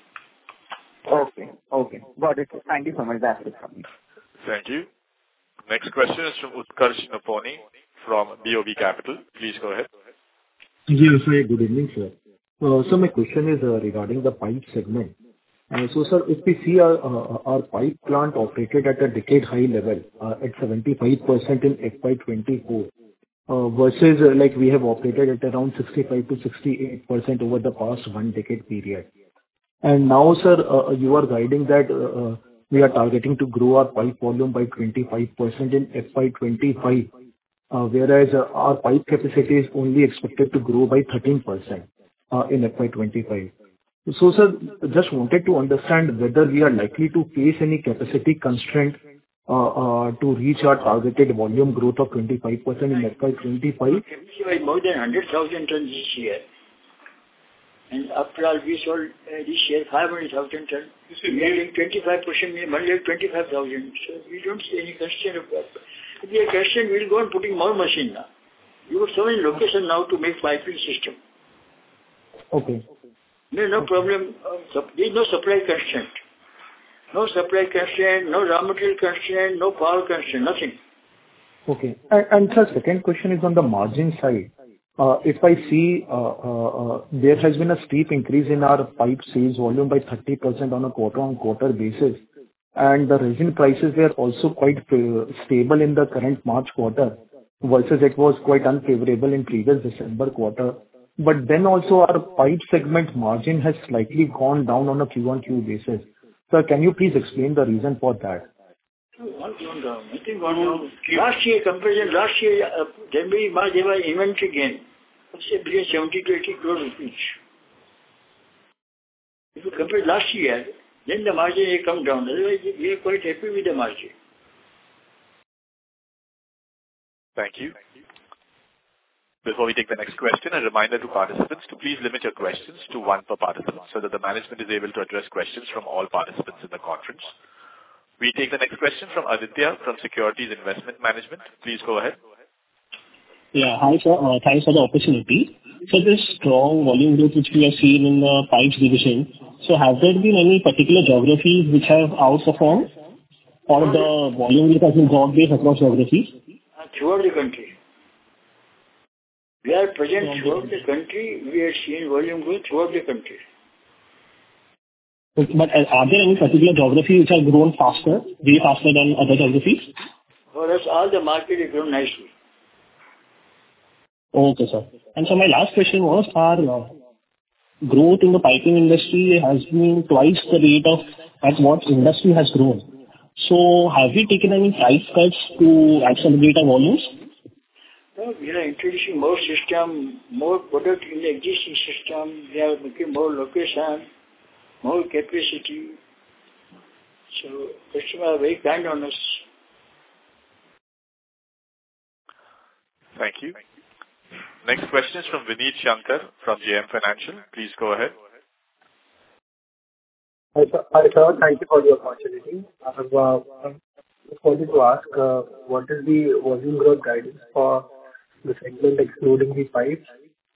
Okay. Okay. Got it. Thank you so much. That's it from me. Thank you. Next question is from Utkarsh Nopany from B O B Capital. Please go ahead. Yes, hi. Good evening, sir. Uh, So my question is uh, regarding the pipe segment. Uh, So, sir, if we see our uh, our pipe plant operated at a decade high level uh, at seventy-five percent in F Y twenty-four, uh, versus uh, like we have operated at around sixty-five to sixty-eight percent over the past one decade period. And now, sir, uh, you are guiding that uh, uh, we are targeting to grow our pipe volume by twenty-five percent in F Y twenty-five, uh, whereas uh, our pipe capacity is only expected to grow by thirteen percent uh, in F Y twenty-five. So, sir, just wanted to understand whether we are likely to face any capacity constraint uh, uh, to reach our targeted volume growth of twenty-five percent in F Y twenty-five. Capacity more than one hundred thousand tons this year. And after all, we sold uh, this year five hundred thousand tons. Nearly twenty-five percent, nearly twenty-five thousand. So we don't see any constraint of that. If we are constrained, we'll go on putting more machine now. You have so many locations now to make piping system. Okay. No, no problem. Uh, there is no supply constraint. No supply constraint, no raw material constraint, no power constraint, nothing. Okay. And, and sir, second question is on the margin side. Uh, if I see uh, uh, uh, there has been a steep increase in our pipe sales volume by thirty percent on a quarter-on-quarter basis, and the resin prices were also quite uh, stable in the current March quarter, versus it was quite unfavorable in previous December quarter. But then also our pipe segment margin has slightly gone down on a Q-on-Q basis. Sir, can you please explain the reason for that? One gone down. Nothing gone down. Last year, comparison, last year, uh, January, March, there was inventory gain. Say between seventy to eighty crore rupees. If you compare last year, then the margin will come down. Otherwise, we are quite happy with the margin. Thank you. Before we take the next question, a reminder to participants to please limit your questions to one per participant so that the management is able to address questions from all participants in the conference. We take the next question from Aditya from Securities Investment Management. Please go ahead. Yeah, hi sir. Uh, thanks for the opportunity. So this strong volume growth which we have seen in the pipes division, so have there been any particular geographies which have outperformed, or the volume growth has been broad-based across geographies? Uh, throughout the country. We are present throughout the country. We are seeing volume growth throughout the country. But are there any particular geographies which have grown faster, way faster than other geographies? For us, all the market has grown nicely. Okay, sir. And so my last question was, our uh, growth in the piping industry has been twice the rate of at what industry has grown. So have we taken any price cuts to accelerate our volumes? No, we are introducing more system, more product in the existing system. We are making more location, more capacity. So customers are very kind on us. Thank you. Next question is from Vineet Shankar from J M Financial. Please go ahead. Hi, sir. Hi, sir. Thank you for the opportunity. I have uh, just wanted to ask, uh, what is the volume growth guidance for the segment excluding the pipes?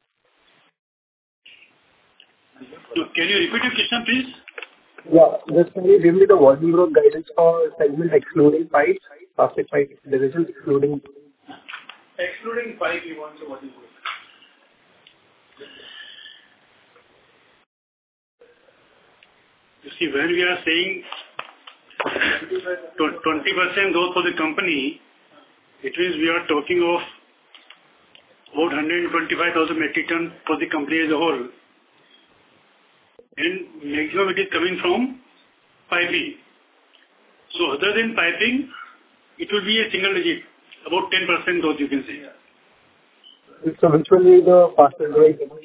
Can you repeat your question, please? Yeah. Just can you give me the volume growth guidance for segment excluding pipes, plastic pipe division excluding? Excluding pipe, you want the volume growth. You see, when we are saying twenty percent growth for the company, it means we are talking of about one hundred twenty-five thousand metric ton for the company as a whole. And maximum it is coming from piping. So other than piping, it will be a single digit, about ten percent growth you can say. So which will be the fastest growing segment?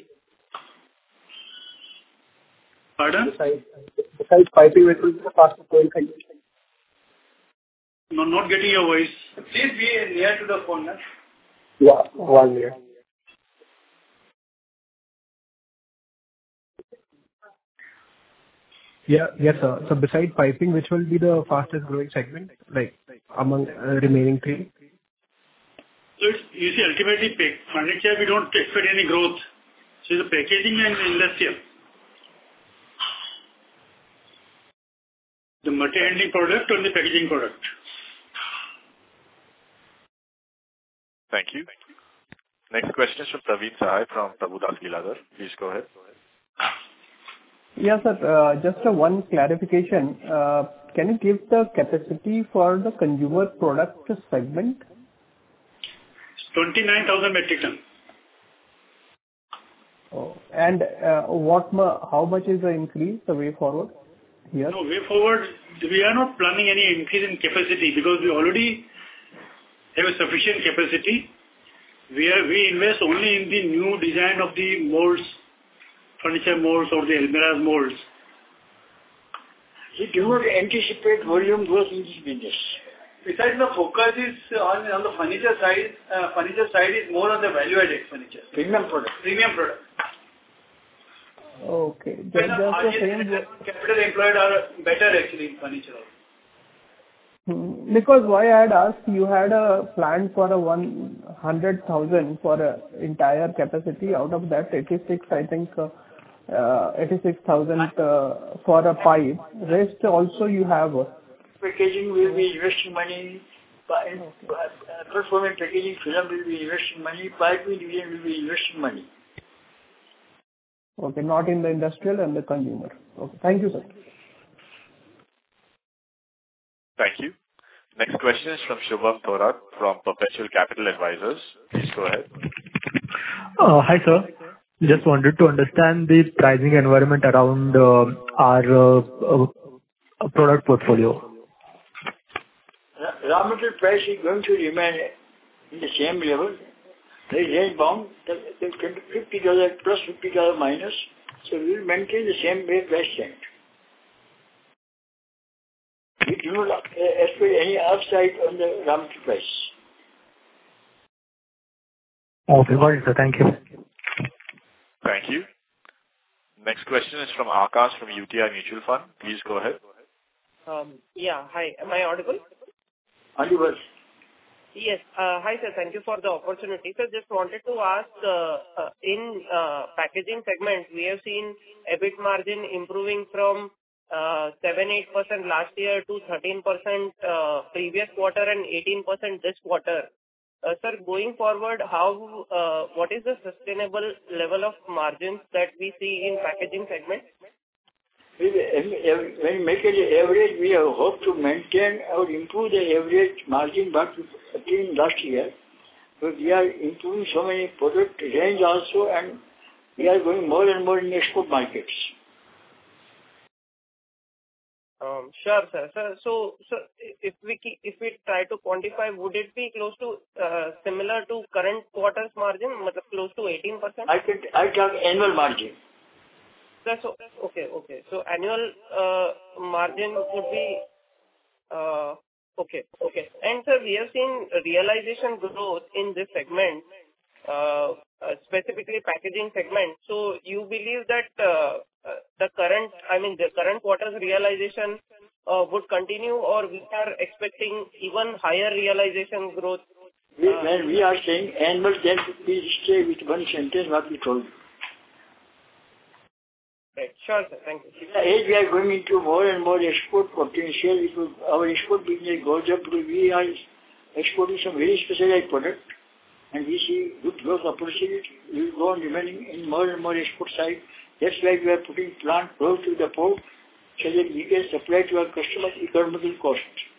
Pardon? Besides, besides piping, which will be the fastest growing segment? No, not getting your voice. Please be near to the phone, na? Yeah, one year. Yeah, yes, sir. So besides piping, which will be the fastest growing segment, like among uh, remaining three? So it's, you see, ultimately, pa- furniture, we don't expect any growth. So it's the packaging and the industrial. The material handling product or the packaging product. Thank you. Next question is from Praveen Sahai from Prabhudas Lilladher. Please go ahead. Yeah, sir. Uh, just a one clarification. Uh, can you give the capacity for the consumer product segment? twenty-nine thousand metric ton. Oh, and uh, what? Ma- how much is the increase the way forward here? No, way forward, we are not planning any increase in capacity because we already have a sufficient capacity. We are, we invest only in the new design of the molds, furniture molds or the Almirah molds. We do not anticipate volume growth in this business. Besides, the focus is on, on the furniture side. Uh, furniture side is more on the value-added furniture. Premium product. Premium product. Okay. When Just, just the margins same. and capital employed are better actually in furniture. Hmm, Because why I had asked, you had a plan for a one hundred thousand for a entire capacity. Out of that, eighty-six, I think, uh, uh, eighty-six thousand uh, for a pipe. Rest also you have. Uh, Packaging will be investing money. Performance packaging film will be investing money. Piping division will be investing money. Okay, not in the industrial and the consumer. Okay, thank you, sir. Thank you. Next question is from Shubham Thorat from Perpetual Capital Advisors. Please go ahead. Uh, Hi, sir. Just wanted to understand the pricing environment around uh, our uh, uh, product portfolio. Raw material price is going to remain in the same level. There is range bound. There can be fifty dollars plus, fifty dollars minus. So we will maintain the same way price trend. We do not expect any upside on the raw material price. Okay, got it, sir. Thank you. Thank you. Next question is from Akash from U T I Mutual Fund. Please go ahead. Um, yeah, hi. Am I audible? Audible. Yes. Uh, hi, sir. Thank you for the opportunity. Sir, just wanted to ask, uh, uh, in uh, packaging segment, we have seen EBIT margin improving from uh, seven to eight percent last year to thirteen percent uh, previous quarter and eighteen percent this quarter. Uh, sir, going forward, how, uh, what is the sustainable level of margins that we see in packaging segment? When we make it average, we have hope to maintain or improve the average margin back to attained last year. But we are improving so many product range also, and we are going more and more in export markets. Um, sure, sir. sir. So, so if we keep, if we try to quantify, would it be close to uh, similar to current quarter's margin, close to eighteen percent? I can I talk annual margin. Sir, so okay, okay. So annual uh, margin would be uh, okay, okay. And sir, we have seen realization growth in this segment, uh, uh, specifically packaging segment. So you believe that uh, uh, the current, I mean, the current quarter's realization uh, would continue, or we are expecting even higher realization growth? We, uh, when we are saying annual, then we stay with one sentence what we told you. Right. Sure, sir. Thank you. As we are going into more and more export potential, it will, our export business goes up because we are exporting some very specialized product, and we see good growth opportunity. We will go on remaining in more and more export side. That's why we are putting plant close to the port so that we can supply to our customers economical cost.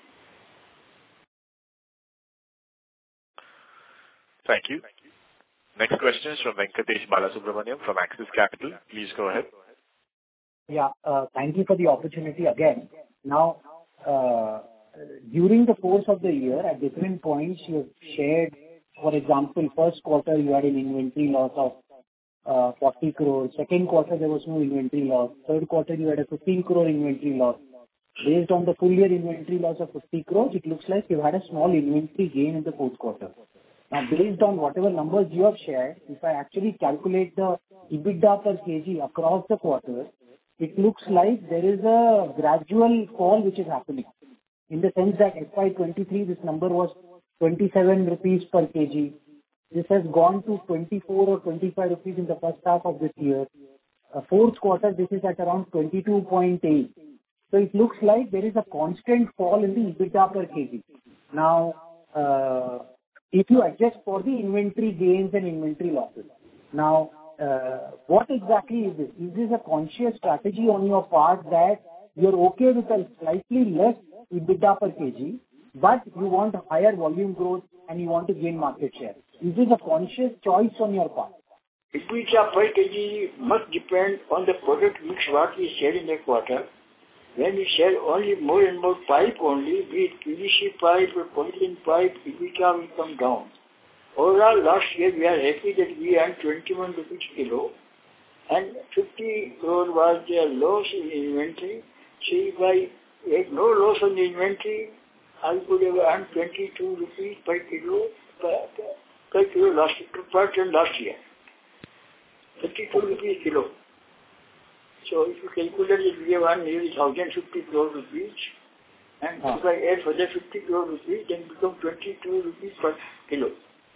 Thank you. Next question is from Venkatesh Balasubramaniam from Axis Capital. Please go ahead. Yeah, uh, thank you for the opportunity again. Now, uh, during the course of the year, at different points, you have shared, for example, first quarter you had an inventory loss of uh, forty crores. Second quarter there was no inventory loss. Third quarter you had a fifteen crore inventory loss. Based on the full year inventory loss of fifty crores, it looks like you had a small inventory gain in the fourth quarter. Now, based on whatever numbers you have shared, if I actually calculate the EBITDA per kg across the quarters, it looks like there is a gradual fall which is happening. In the sense that F Y twenty-three, this number was twenty-seven rupees per kg. This has gone to twenty-four or twenty-five rupees in the first half of this year. Uh, fourth quarter, this is at around twenty-two point eight. So it looks like there is a constant fall in the EBITDA per kg. Now, uh, if you adjust for the inventory gains and inventory losses, now, uh, what exactly is this? Is this a conscious strategy on your part that you're okay with a slightly less EBITDA per kg, but you want higher volume growth and you want to gain market share? Is this a conscious choice on your part? EBITDA per kg must depend on the product mix what we sell in a quarter. When we sell only more and more pipe only, be it P V C pipe or polyethylene pipe, EBITDA will come down. Overall, last year we are happy that we earned twenty-one rupees kilo and fifty crore was their loss in inventory. So if I had no loss on the inventory, I could have earned twenty-two rupees per kilo per, per kilo last, per ton last year. thirty-two rupees kilo. So if you calculate it, we have earned nearly one thousand fifty crore rupees. And ah. if I add further fifty crore rupees, then it becomes twenty-two rupees per kilo.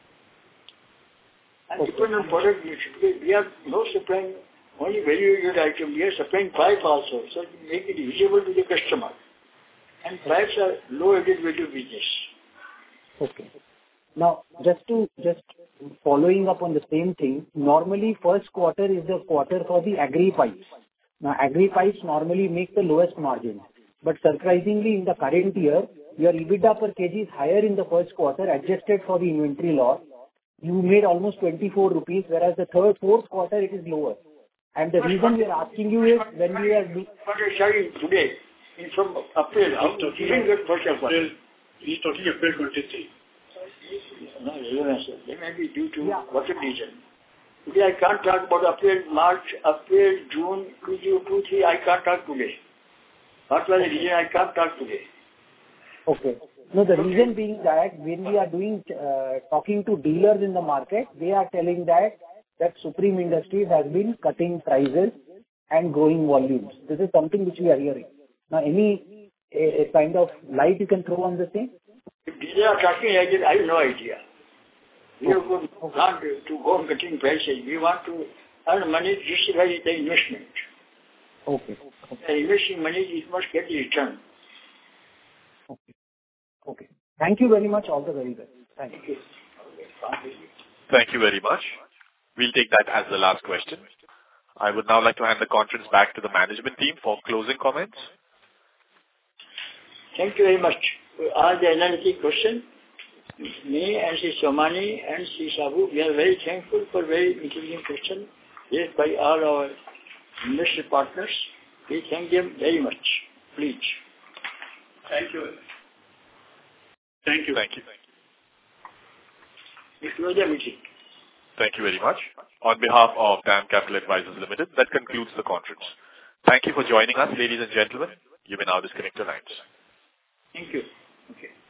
And okay. Depending on product mix, we are not supplying only value-added item, we are supplying pipe also, so to make it visible to the customer. And pipes are low-added value business. Okay. Now, just to, just following up on the same thing, normally first quarter is the quarter for the agri pipes. Now, agri pipes normally make the lowest margin. But surprisingly, in the current year, your EBITDA per kg is higher in the first quarter, adjusted for the inventory loss. You made almost twenty-four rupees, whereas the third, fourth quarter, it is lower. And the reason we are asking you is when we are... What I showing today, in from April, how to get first quarter? He's talking April twenty-three. No, relevance. They may be due to yeah. water reason. Today I can't talk about April, March, April, June, two, two, three, I can't talk today. What was the reason I can't talk today? Okay. No, the reason being that when we are doing, uh, talking to dealers in the market, they are telling that, that Supreme Industries has been cutting prices and growing volumes. This is something which we are hearing. Now, any a, a kind of light you can throw on the same? If dealers are talking like that, I have no idea. We have okay. not to go on cutting prices. We want to earn money, justify the investment. Okay. okay. The investing money, it must get the return. Okay. Okay. Thank you very much. All the very best. Thank you. Thank you very much. We'll take that as the last question. I would now like to hand the conference back to the management team for closing comments. Thank you very much for all the analytic questions. Me and Sri Somani and Sri Sabu, we are very thankful for very intelligent questions raised by all our industry partners. We thank them very much. Please. Thank you. Thank you. Thank you. We close the meeting. Thank you very much. On behalf of DAM Capital Advisors Limited, that concludes the conference. Thank you for joining us, ladies and gentlemen. You may now disconnect your lines. Thank you. Okay.